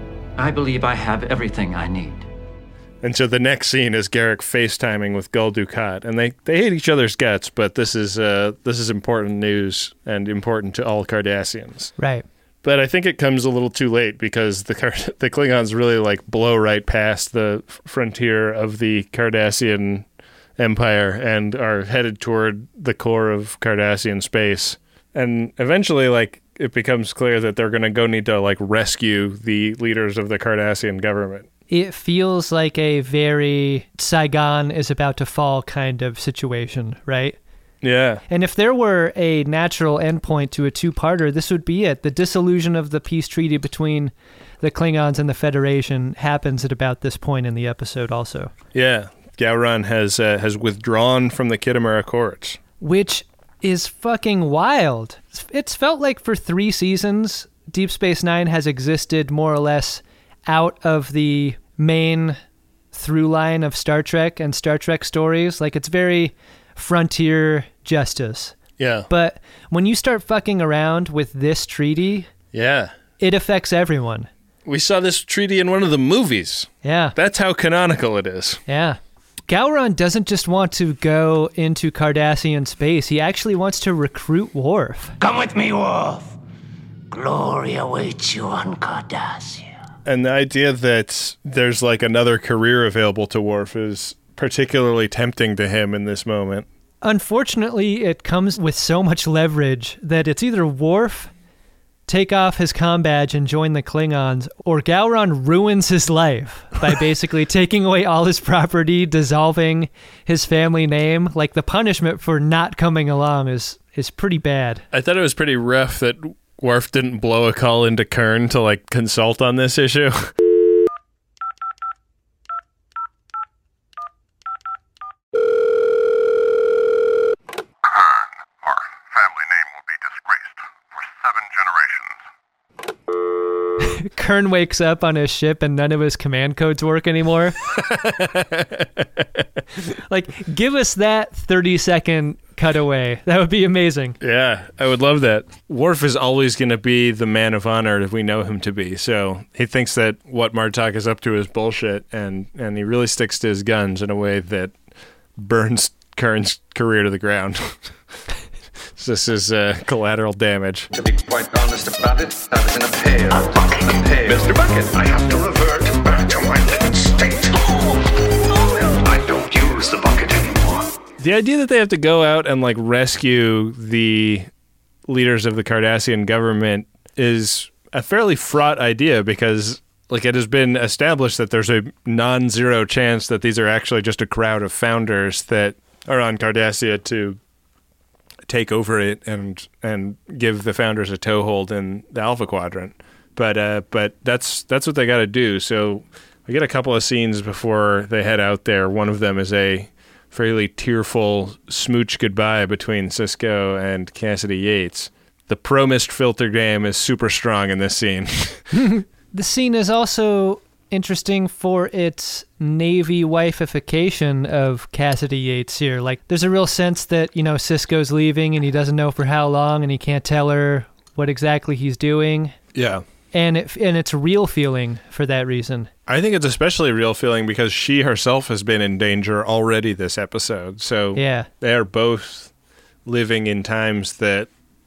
I believe I have everything I need. And so the next scene is Garrick FaceTiming with Gul Dukat, and they, they hate each other's guts, but this is uh this is important news and important to all Cardassians. Right. But I think it comes a little too late because the the Klingons really like blow right past the frontier of the Cardassian Empire and are headed toward the core of Cardassian space. And eventually, like, it becomes clear that they're going to go need to like rescue the leaders of the Cardassian government. It feels like a very Saigon is about to fall kind of situation, right? Yeah. And if there were a natural endpoint to a two-parter, this would be it. The dissolution of the peace treaty between the Klingons and the Federation happens at about this point in the episode also. Yeah. Gowron has uh, has withdrawn from the Khitomer Accords. Which is fucking wild. It's felt like for three seasons, Deep Space Nine has existed more or less out of the main through line of Star Trek and Star Trek stories. Like, it's very frontier justice. Yeah. But when you start fucking around with this treaty, yeah, it affects everyone. We saw this treaty in one of the movies. Yeah. That's how canonical it is. Yeah. Gowron doesn't just want to go into Cardassian space. He actually wants to recruit Worf. Come with me, Worf. Glory awaits you on Cardassia. And the idea that there's like another career available to Worf is particularly tempting to him in this moment. Unfortunately, it comes with so much leverage that it's either Worf take off his comm badge and join the Klingons, or Gowron ruins his life by basically taking away all his property, dissolving his family name. Like, the punishment for not coming along is is pretty bad. I thought it was pretty rough that Worf didn't blow a call into Kern to like consult on this issue. Kern wakes up on his ship and none of his command codes work anymore. Like, give us that thirty second cutaway. That would be amazing. Yeah, I would love that. Worf is always going to be the man of honor that we know him to be. So he thinks that what Martok is up to is bullshit, and, and he really sticks to his guns in a way that burns Kern's career to the ground. This is uh, collateral damage. To be quite honest about it, I was in a pail. A bucket. A pail. Mister Bucket, I have to revert back to my living state. I don't use the bucket anymore. The idea that they have to go out and like rescue the leaders of the Cardassian government is a fairly fraught idea because like it has been established that there's a non-zero chance that these are actually just a crowd of founders that are on Cardassia to take over it and and give the founders a toehold in the Alpha Quadrant. But uh, but that's that's what they got to do. So we get a couple of scenes before they head out there. One of them is a fairly tearful smooch goodbye between Sisko and Cassidy Yates. The pro-mist filter game is super strong in this scene. The scene is also interesting for its Navy wifeification of Cassidy Yates here. Like, there's a real sense that, you know, Sisko's leaving and he doesn't know for how long and he can't tell her what exactly he's doing. Yeah. And it, and it's real feeling for that reason. I think it's especially real feeling because she herself has been in danger already this episode. So yeah. They are both living in times that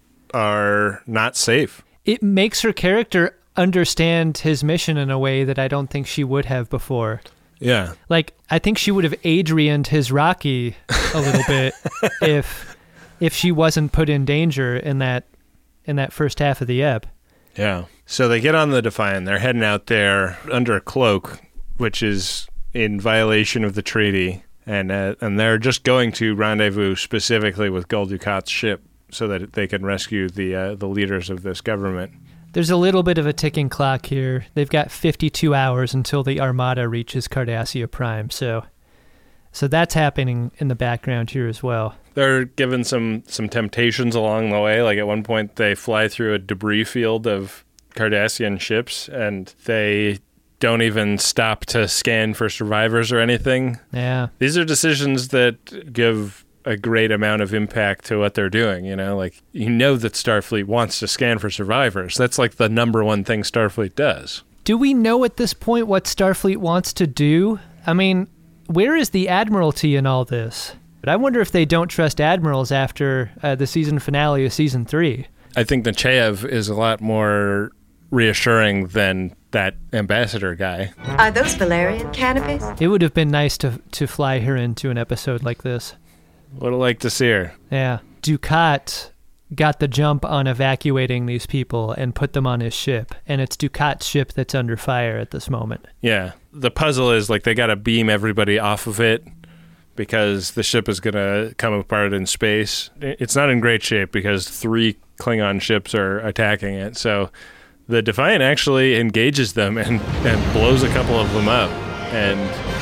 are not safe. It makes her character understand his mission in a way that I don't think she would have before. Yeah. Like, I think she would have Adrian'd his Rocky a little bit if if she wasn't put in danger in that in that first half of the ep. Yeah. So they get on the Defiant. They're heading out there under a cloak, which is in violation of the treaty, and uh, and they're just going to rendezvous specifically with Gul Dukat's ship so that they can rescue the uh, the leaders of this government. There's a little bit of a ticking clock here. They've got fifty-two hours until the Armada reaches Cardassia Prime, so so that's happening in the background here as well. They're given some, some temptations along the way. Like at one point, they fly through a debris field of Cardassian ships, and they don't even stop to scan for survivors or anything. Yeah. These are decisions that give a great amount of impact to what they're doing, you know? Like, you know that Starfleet wants to scan for survivors. That's like the number one thing Starfleet does. Do we know at this point what Starfleet wants to do? I mean, where is the Admiralty in all this? But I wonder if they don't trust admirals after uh, the season finale of season three. I think the Nechayev is a lot more reassuring than that ambassador guy. Are those Valerian canopies? It would have been nice to to fly her into an episode like this. Would have liked to see her. Yeah. Dukat got the jump on evacuating these people and put them on his ship, and it's Dukat's ship that's under fire at this moment. Yeah. The puzzle is, like, they got to beam everybody off of it because the ship is going to come apart in space. It's not in great shape because three Klingon ships are attacking it, so the Defiant actually engages them and, and blows a couple of them up. And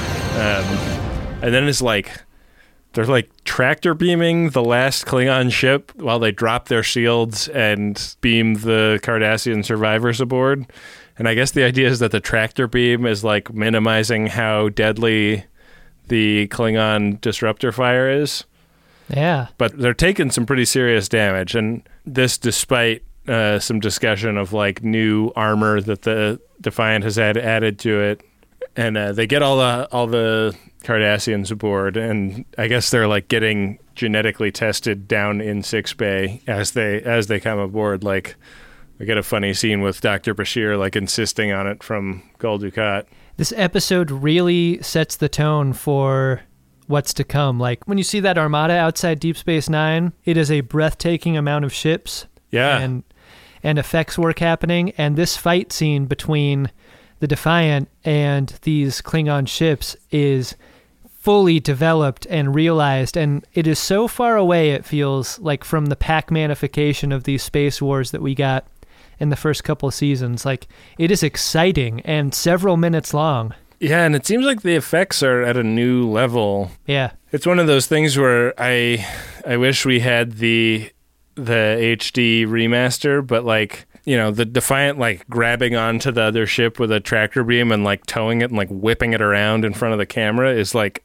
um, and then it's like, they're like tractor beaming the last Klingon ship while they drop their shields and beam the Cardassian survivors aboard. And I guess the idea is that the tractor beam is like minimizing how deadly the Klingon disruptor fire is. Yeah. But they're taking some pretty serious damage. And this despite uh, some discussion of like new armor that the Defiant has had added to it. And uh, they get all the all the Cardassians aboard, and I guess they're like getting genetically tested down in Six Bay as they as they come aboard. Like, we get a funny scene with Doctor Bashir like insisting on it from Gul Dukat. This episode really sets the tone for what's to come. Like, when you see that armada outside Deep Space Nine, it is a breathtaking amount of ships. Yeah. And and effects work happening, and this fight scene between the Defiant and these Klingon ships is fully developed and realized, and it is so far away, it feels like, from the Pac-manification of these space wars that we got in the first couple of seasons. Like, it is exciting and several minutes long. Yeah, and it seems like the effects are at a new level. Yeah. It's one of those things where I I wish we had the the H D remaster, but like you know, the Defiant, like, grabbing onto the other ship with a tractor beam and, like, towing it and, like, whipping it around in front of the camera is, like,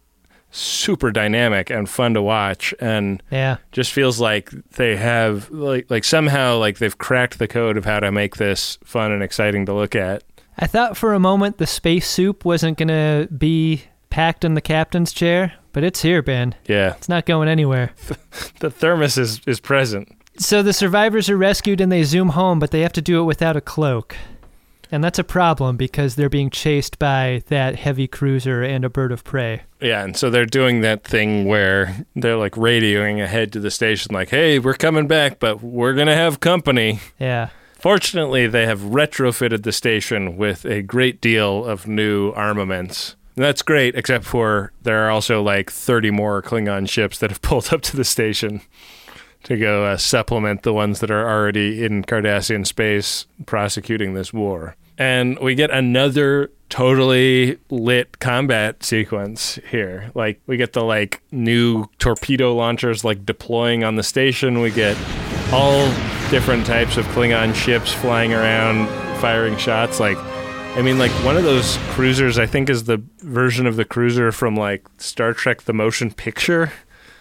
super dynamic and fun to watch. And yeah. just feels like they have, like, like somehow, like, they've cracked the code of how to make this fun and exciting to look at. I thought for a moment the space soup wasn't going to be packed in the captain's chair, but it's here, Ben. Yeah. It's not going anywhere. The thermos is, is present. So the survivors are rescued and they zoom home, but they have to do it without a cloak. And that's a problem because they're being chased by that heavy cruiser and a bird of prey. Yeah, and so they're doing that thing where they're like radioing ahead to the station like, hey, we're coming back, but we're going to have company. Yeah. Fortunately, they have retrofitted the station with a great deal of new armaments. And that's great, except for there are also like thirty more Klingon ships that have pulled up to the station to go uh, supplement the ones that are already in Cardassian space prosecuting this war. And we get another totally lit combat sequence here. Like, we get the, like, new torpedo launchers, like, deploying on the station. We get all different types of Klingon ships flying around, firing shots. Like, I mean, like, one of those cruisers, I think, is the version of the cruiser from, like, Star Trek The Motion Picture.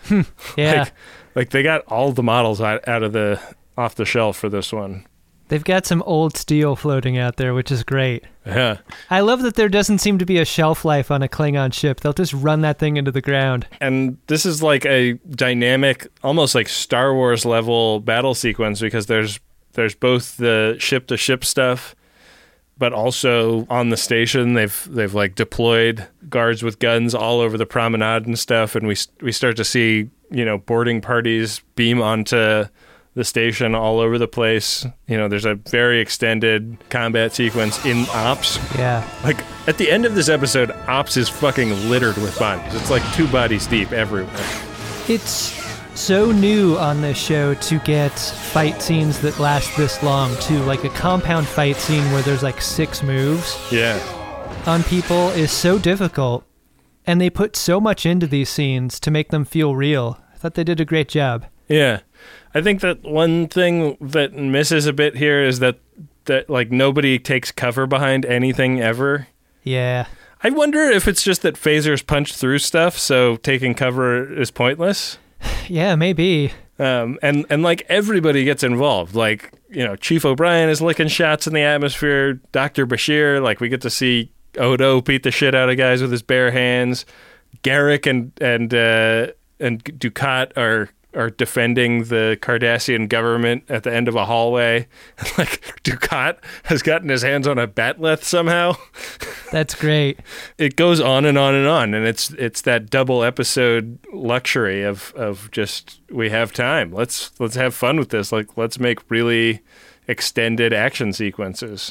Yeah. Like, like, they got all the models out, out of the, off the shelf for this one. They've got some old steel floating out there, which is great. Yeah. I love that there doesn't seem to be a shelf life on a Klingon ship. They'll just run that thing into the ground. And this is like a dynamic, almost like Star Wars level battle sequence because there's there's both the ship-to-ship stuff, but also on the station they've they've like deployed guards with guns all over the promenade and stuff, and we we start to see, you know, boarding parties beam onto the station all over the place. You know, there's a very extended combat sequence in Ops. Yeah. Like, at the end of this episode, Ops is fucking littered with bodies. It's like two bodies deep everywhere. It's so new on this show to get fight scenes that last this long, too. Like, a compound fight scene where there's like six moves. Yeah. On people is so difficult. And they put so much into these scenes to make them feel real. I thought they did a great job. Yeah. I think that one thing that misses a bit here is that, that like, nobody takes cover behind anything ever. Yeah. I wonder if it's just that phasers punch through stuff, so taking cover is pointless. Yeah, maybe. Um, and, and, like, everybody gets involved. Like, you know, Chief O'Brien is licking shots in the atmosphere. Doctor Bashir, like, we get to see Odo beat the shit out of guys with his bare hands. Garrick and, and, uh, and Dukat are... are defending the Cardassian government at the end of a hallway. Like, Dukat has gotten his hands on a bat'leth somehow. That's great. It goes on and on and on, and it's it's that double episode luxury of of just, we have time. Let's let's have fun with this. Like, let's make really extended action sequences.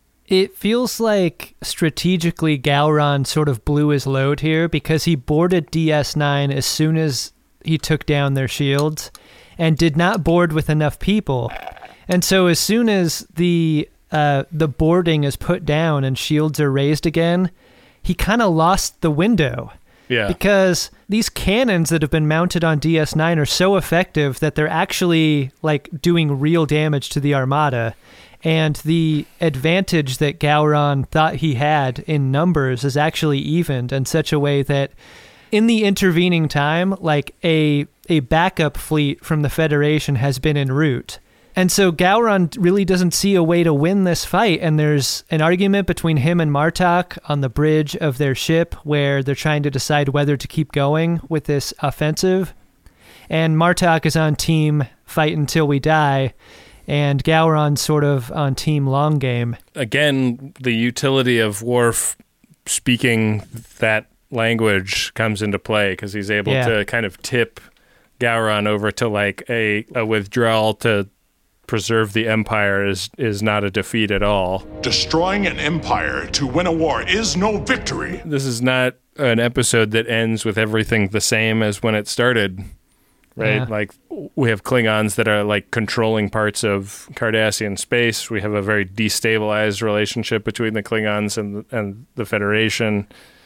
It feels like strategically Gowron sort of blew his load here because he boarded D S nine as soon as he took down their shields and did not board with enough people. And so as soon as the uh, the boarding is put down and shields are raised again, he kind of lost the window. Yeah. Because these cannons that have been mounted on D S nine are so effective that they're actually like doing real damage to the Armada. And the advantage that Gowron thought he had in numbers is actually evened in such a way that in the intervening time, like a a backup fleet from the Federation has been en route. And so Gowron really doesn't see a way to win this fight. And there's an argument between him and Martok on the bridge of their ship where they're trying to decide whether to keep going with this offensive. And Martok is on team fight until we die. And Gowron's sort of on team long game. Again, the utility of Worf speaking that language comes into play because he's able Yeah. to kind of tip Gowron over to like a, a withdrawal to preserve the Empire is is not a defeat at all. Destroying an empire to win a war is no victory. This is not an episode that ends with everything the same as when it started, right? Yeah. Like, we have Klingons that are like controlling parts of Cardassian space. We have a very destabilized relationship between the Klingons and and the Federation.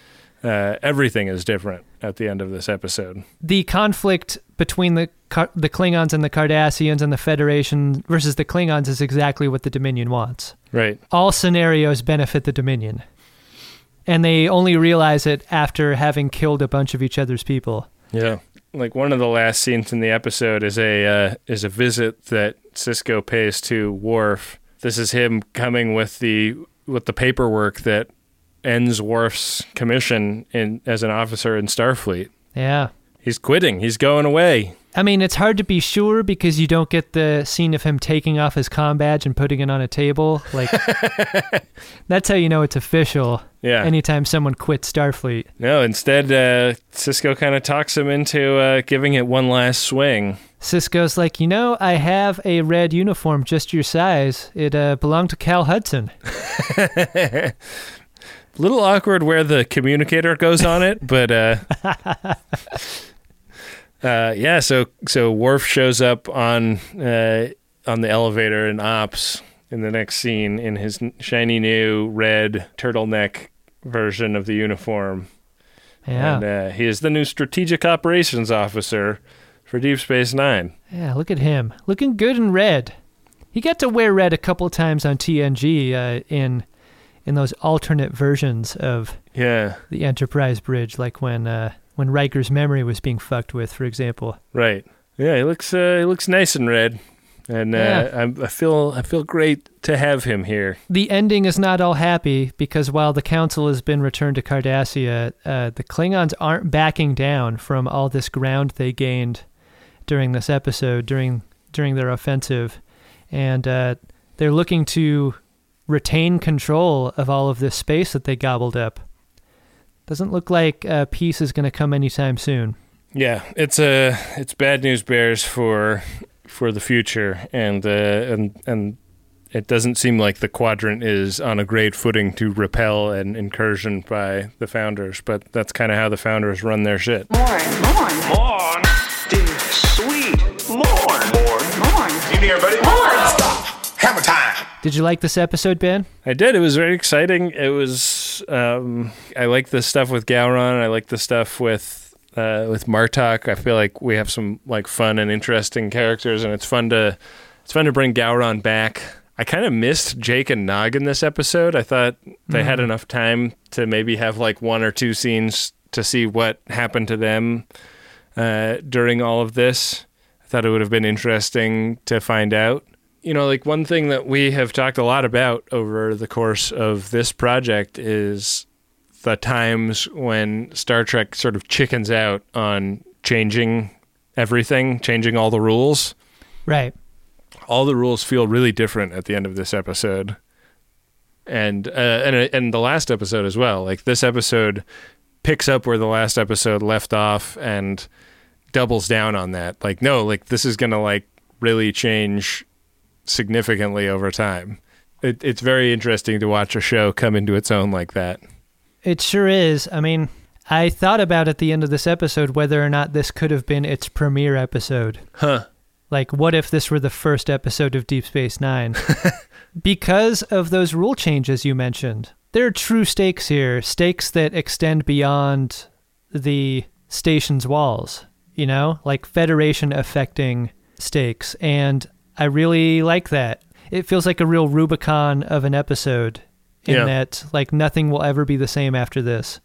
uh, everything is different at the end of this episode. The conflict between the Car- the Klingons and the Cardassians and the Federation versus the Klingons is exactly what the Dominion wants. Right. All scenarios benefit the Dominion. And they only realize it after having killed a bunch of each other's people. Yeah. Like one of the last scenes in the episode is a uh, is a visit that Sisko pays to Worf. This is him coming with the with the paperwork that ends Worf's commission in as an officer in Starfleet. Yeah. He's quitting. He's going away. I mean, it's hard to be sure because you don't get the scene of him taking off his comm badge and putting it on a table. Like, that's how you know it's official. Yeah. Anytime someone quits Starfleet. No, instead, uh, Sisko kind of talks him into uh, giving it one last swing. Sisko's like, you know, I have a red uniform just your size. It uh, belonged to Cal Hudson. Little awkward where the communicator goes on it, but uh, uh, yeah. So so Worf shows up on uh, on the elevator in Ops in the next scene in his shiny new red turtleneck version of the uniform. Yeah, and uh, he is the new strategic operations officer for Deep Space Nine. Yeah, look at him, looking good in red. He got to wear red a couple times on T N G uh, in. in those alternate versions of yeah. the Enterprise bridge, like when uh, when Riker's memory was being fucked with, for example. Right. Yeah, he looks uh, he looks nice and red, and uh, Yeah. I, I feel I feel great to have him here. The ending is not all happy because while the Council has been returned to Cardassia, uh, the Klingons aren't backing down from all this ground they gained during this episode, during during their offensive, and uh, they're looking to retain control of all of this space that they gobbled up. Doesn't look like uh, peace is going to come anytime soon. Yeah, it's a uh, it's bad news bears for for the future, and uh, and and it doesn't seem like the Quadrant is on a great footing to repel an incursion by the Founders. But that's kind of how the Founders run their shit. Morn, morn, Morn. dude, sweet. Morn, Morn. morn. You need everybody? Morn. Stop. Hammer time. Did you like this episode, Ben? I did. It was very exciting. It was. Um, I like the stuff with Gowron. I like the stuff with uh, with Martok. I feel like we have some like fun and interesting characters, and it's fun to it's fun to bring Gowron back. I kind of missed Jake and Nog in this episode. I thought they had enough time to maybe have like one or two scenes to see what happened to them uh, during all of this. I thought it would have been interesting to find out. You know, like one thing that we have talked a lot about over the course of this project is the times when Star Trek sort of chickens out on changing everything, changing all the rules. Right. All the rules feel really different at the end of this episode. And uh, and and the last episode as well. Like this episode picks up where the last episode left off and doubles down on that. Like, no, like this is going to like really change significantly over time. It, it's very interesting to watch a show come into its own like that. It sure is. I mean, I thought about at the end of this episode whether or not this could have been its premiere episode. Huh. Like, what if this were the first episode of Deep Space Nine? Because of those rule changes you mentioned. There are true stakes here, stakes that extend beyond the station's walls, you know, like Federation affecting stakes. And I really like that. It feels like a real Rubicon of an episode in Yeah. that like nothing will ever be the same after this.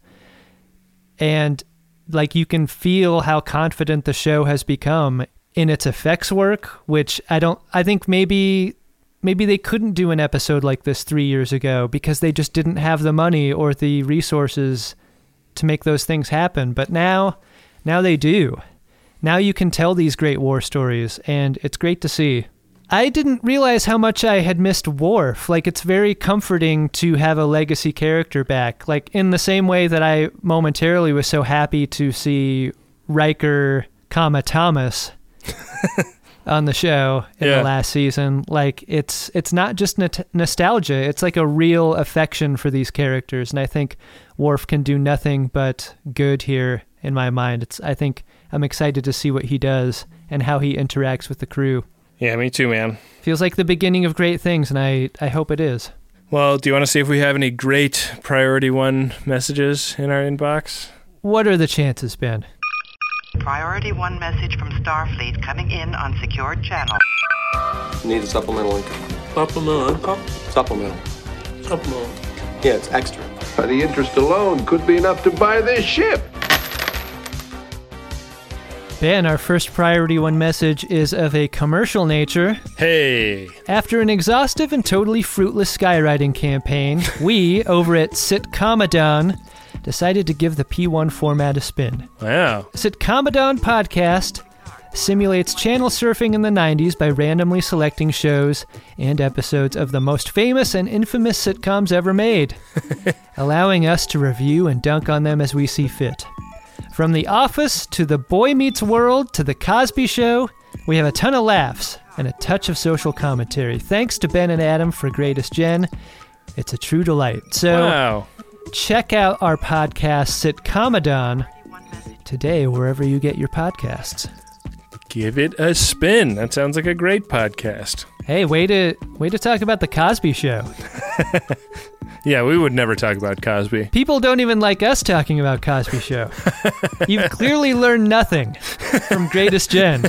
And like you can feel how confident the show has become in its effects work, which I don't, I think maybe, maybe they couldn't do an episode like this three years ago because they just didn't have the money or the resources to make those things happen. But now, now they do. Now you can tell these great war stories, and it's great to see. I didn't realize how much I had missed Worf. Like, it's very comforting to have a legacy character back. Like, in the same way that I momentarily was so happy to see Riker, comma, Thomas on the show in Yeah. the last season. Like, it's it's not just n- nostalgia. It's like a real affection for these characters. And I think Worf can do nothing but good here in my mind. It's I think I'm excited to see what he does and how he interacts with the crew. Yeah, me too, man. Feels like the beginning of great things, and I, I hope it is. Well, do you want to see if we have any great Priority One messages in our inbox? What are the chances, Ben? Priority One message from Starfleet coming in on secured channel. Need a supplemental income. Supplemental income? Supplemental. Supplemental. Yeah, it's extra. By the interest alone could be enough to buy this ship. Ben, our first Priority One message is of a commercial nature. Hey! After an exhaustive and totally fruitless skywriting campaign, we, over at Sitcomadon, decided to give the P one format a spin. Wow. Sitcomadon Podcast simulates channel surfing in the nineties by randomly selecting shows and episodes of the most famous and infamous sitcoms ever made, allowing us to review and dunk on them as we see fit. From The Office to The Boy Meets World to The Cosby Show, we have a ton of laughs and a touch of social commentary. Thanks to Ben and Adam for Greatest Gen. It's a true delight. So wow. Check out our podcast, Sitcomadon, today wherever you get your podcasts. Give it a spin. That sounds like a great podcast. Hey, way to way to talk about The Cosby Show. Yeah, we would never talk about Cosby. People don't even like us talking about Cosby Show. You've clearly learned nothing from Greatest Gen.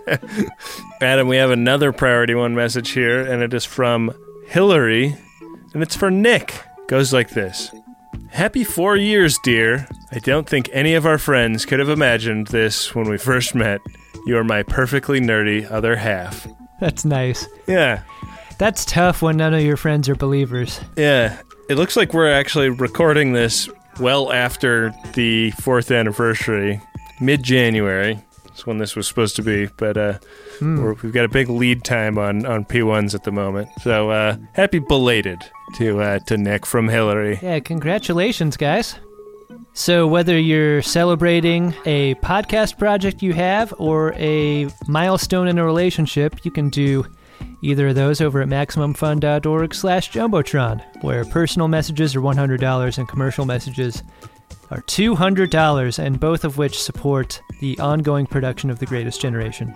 Adam, we have another Priority One message here, and it is from Hillary, and it's for Nick. It goes like this. Happy four years, dear. I don't think any of our friends could have imagined this when we first met. You are my perfectly nerdy other half. That's nice. Yeah. That's tough when none of your friends are believers. Yeah. It looks like we're actually recording this well after the fourth anniversary, mid-January. That's when this was supposed to be, but uh, mm. we're, we've got a big lead time on, on P ones at the moment. So uh, happy belated to uh, to Nick from Hillary. Yeah, congratulations, guys. So whether you're celebrating a podcast project you have or a milestone in a relationship, you can do either of those over at MaximumFun.org slash Jumbotron, where personal messages are one hundred dollars and commercial messages are two hundred dollars, and both of which support the ongoing production of The Greatest Generation.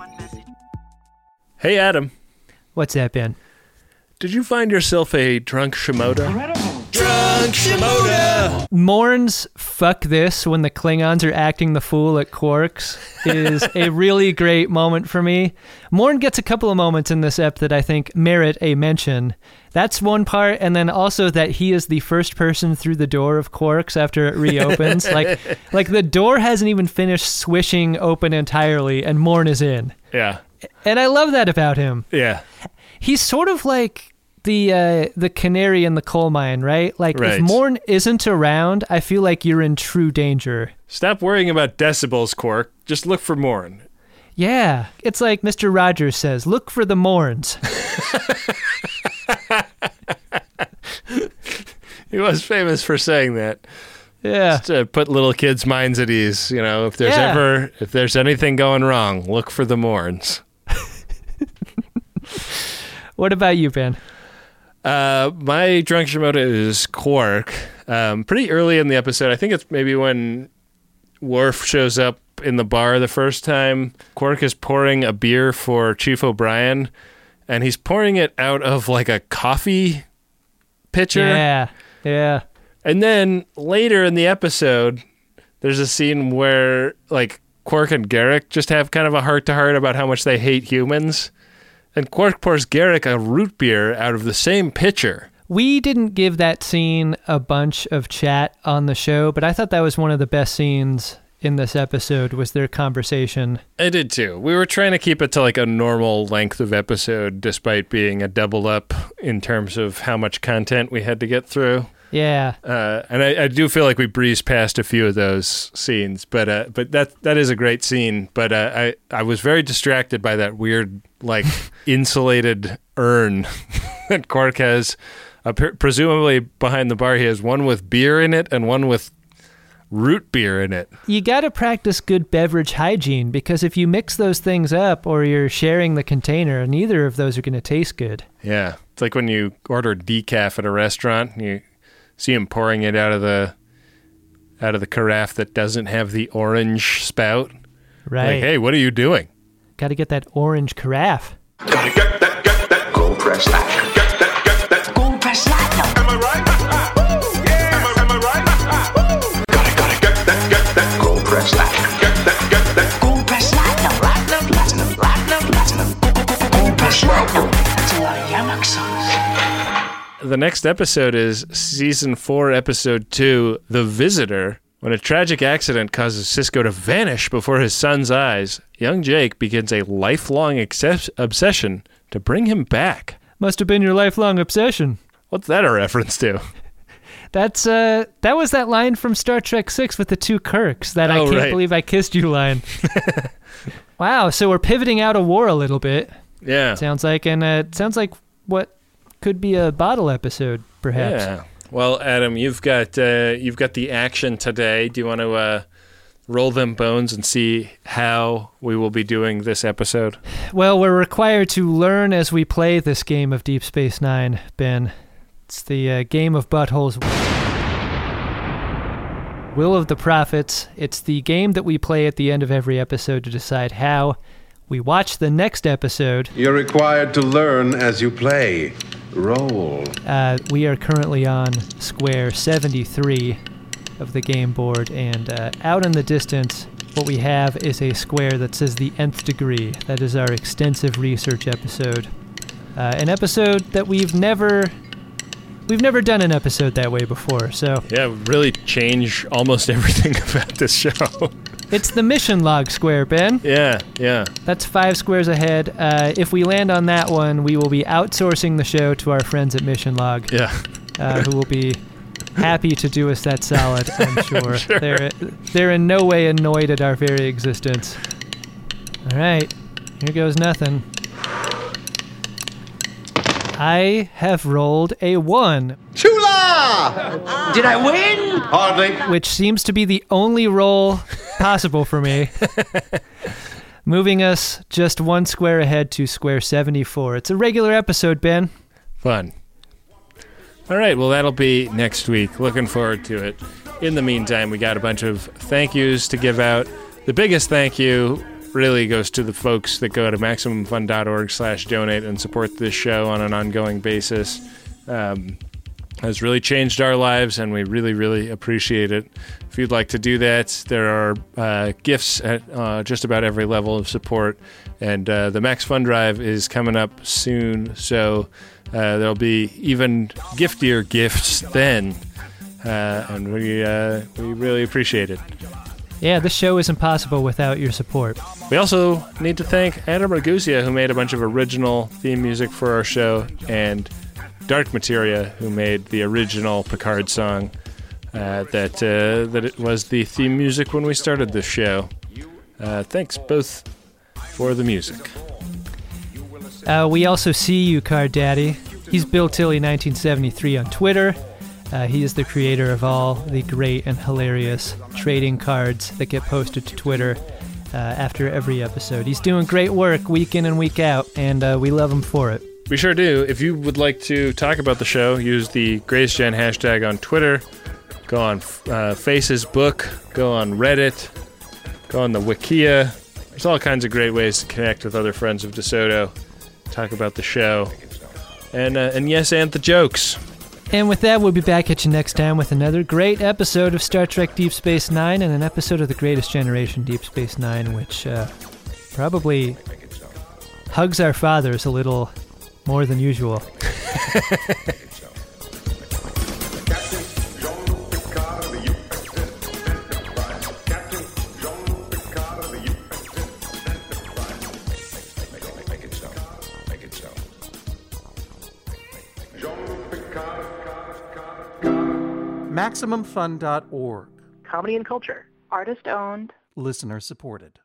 Hey, Adam. What's that, Ben? Did you find yourself a drunk Shimoda? Drunk Shimoda! Morn's fuck this when the Klingons are acting the fool at Quarks is a really great moment for me. Morn gets a couple of moments in this ep that I think merit a mention. That's one part, and then also that he is the first person through the door of Quarks after it reopens. like, like the door hasn't even finished swishing open entirely, and Morn is in. Yeah. And I love that about him. Yeah. He's sort of like the uh, the canary in the coal mine, right? Like, right. If Morn isn't around, I feel like you're in true danger. Stop worrying about decibels, Quark. Just look for Morn. Yeah. It's like Mister Rogers says, look for the Morns. He was famous for saying that. Yeah. Just to put little kids' minds at ease. You know, if there's yeah. ever, if there's anything going wrong, look for the Morns. What about you, Ben? Uh, my drunk Shimoda is Quark. Um, pretty early in the episode, I think it's maybe when Worf shows up in the bar the first time. Quark is pouring a beer for Chief O'Brien, and he's pouring it out of like a coffee pitcher. Yeah, yeah. And then later in the episode, there's a scene where like Quark and Garak just have kind of a heart-to-heart about how much they hate humans. And Quark pours Garak a root beer out of the same pitcher. We didn't give that scene a bunch of chat on the show, but I thought that was one of the best scenes in this episode, was their conversation. I did too. We were trying to keep it to like a normal length of episode, despite being a double up in terms of how much content we had to get through. Yeah. Uh, and I, I do feel like we breezed past a few of those scenes, but uh, but that that is a great scene. But uh, I, I was very distracted by that weird, like, insulated urn that Quark has. Uh, presumably behind the bar, he has one with beer in it and one with root beer in it. You got to practice good beverage hygiene, because if you mix those things up or you're sharing the container, neither of those are going to taste good. Yeah. It's like when you order decaf at a restaurant, you see him pouring it out of the out of the carafe that doesn't have the orange spout. Right. Like, hey, what are you doing? Got to get that orange carafe. Gotta get that, get that. Gold press latinum. Get that, get that. Gold press latinum. the next episode is Season four, Episode two, The Visitor. When a tragic accident causes Sisko to vanish before his son's eyes, young Jake begins a lifelong excess- obsession to bring him back. Must have been your lifelong obsession. What's that a reference to? That's uh, that was that line from Star Trek six with the two Kirks, that I Oh, can't right. believe I kissed you line. Wow, so we're pivoting out of war a little bit. Yeah. Sounds like, and uh, it sounds like what could be a bottle episode, perhaps. Yeah. Well, Adam, you've got uh, you've got the action today. Do you want to uh, roll them bones and see how we will be doing this episode? Well, we're required to learn as we play this game of Deep Space Nine, Ben. It's the uh, game of buttholes. Will of the Prophets. It's the game that we play at the end of every episode to decide how we watch the next episode. You're required to learn as you play. Roll. Uh, we are currently on square seventy-three of the game board, and uh, out in the distance, what we have is a square that says the nth degree. That is our extensive research episode. Uh, an episode that we've never... We've never done an episode that way before, so... Yeah, really change almost everything about this show. It's the mission log square, Ben. Yeah, yeah. That's five squares ahead. Uh, if we land on that one, we will be outsourcing the show to our friends at Mission Log. Yeah. uh, who will be happy to do us that solid, I'm sure. sure. They're, they're in no way annoyed at our very existence. All right, here goes nothing. I have rolled a one. Chula! Did I win? Hardly. Which seems to be the only roll possible for me. Moving us just one square ahead to square seventy-four. It's a regular episode, Ben. Fun. All right, well, that'll be next week. Looking forward to it. In the meantime, we got a bunch of thank yous to give out. The biggest thank you really goes to the folks that go to MaximumFun.org slash donate and support this show on an ongoing basis. Um, has really changed our lives, and we really, really appreciate it. If you'd like to do that, there are uh, gifts at uh, just about every level of support, and uh, the Max Fun Drive is coming up soon, so uh, there'll be even giftier gifts then, uh, and we uh, we really appreciate it. Yeah, this show isn't possible without your support. We also need to thank Adam Ragusea, who made a bunch of original theme music for our show, and Dark Materia, who made the original Picard song uh, that uh, that it was the theme music when we started this show. Uh, thanks both for the music. Uh, we also see you, Card Daddy. He's Bill Tilley nineteen seventy-three on Twitter. Uh, he is the creator of all the great and hilarious trading cards that get posted to Twitter uh, after every episode. He's doing great work week in and week out, and uh, we love him for it. We sure do. If you would like to talk about the show, use the GraceGen hashtag on Twitter. Go on uh, Facebook. Go on Reddit. Go on the Wikia. There's all kinds of great ways to connect with other friends of DeSoto. Talk about the show. And, uh, and yes, and the jokes. And with that, we'll be back at you next time with another great episode of Star Trek Deep Space Nine and an episode of The Greatest Generation Deep Space Nine, which uh, probably hugs our fathers a little more than usual. Maximum Fun dot org. Comedy and culture. Artist owned. Listener supported.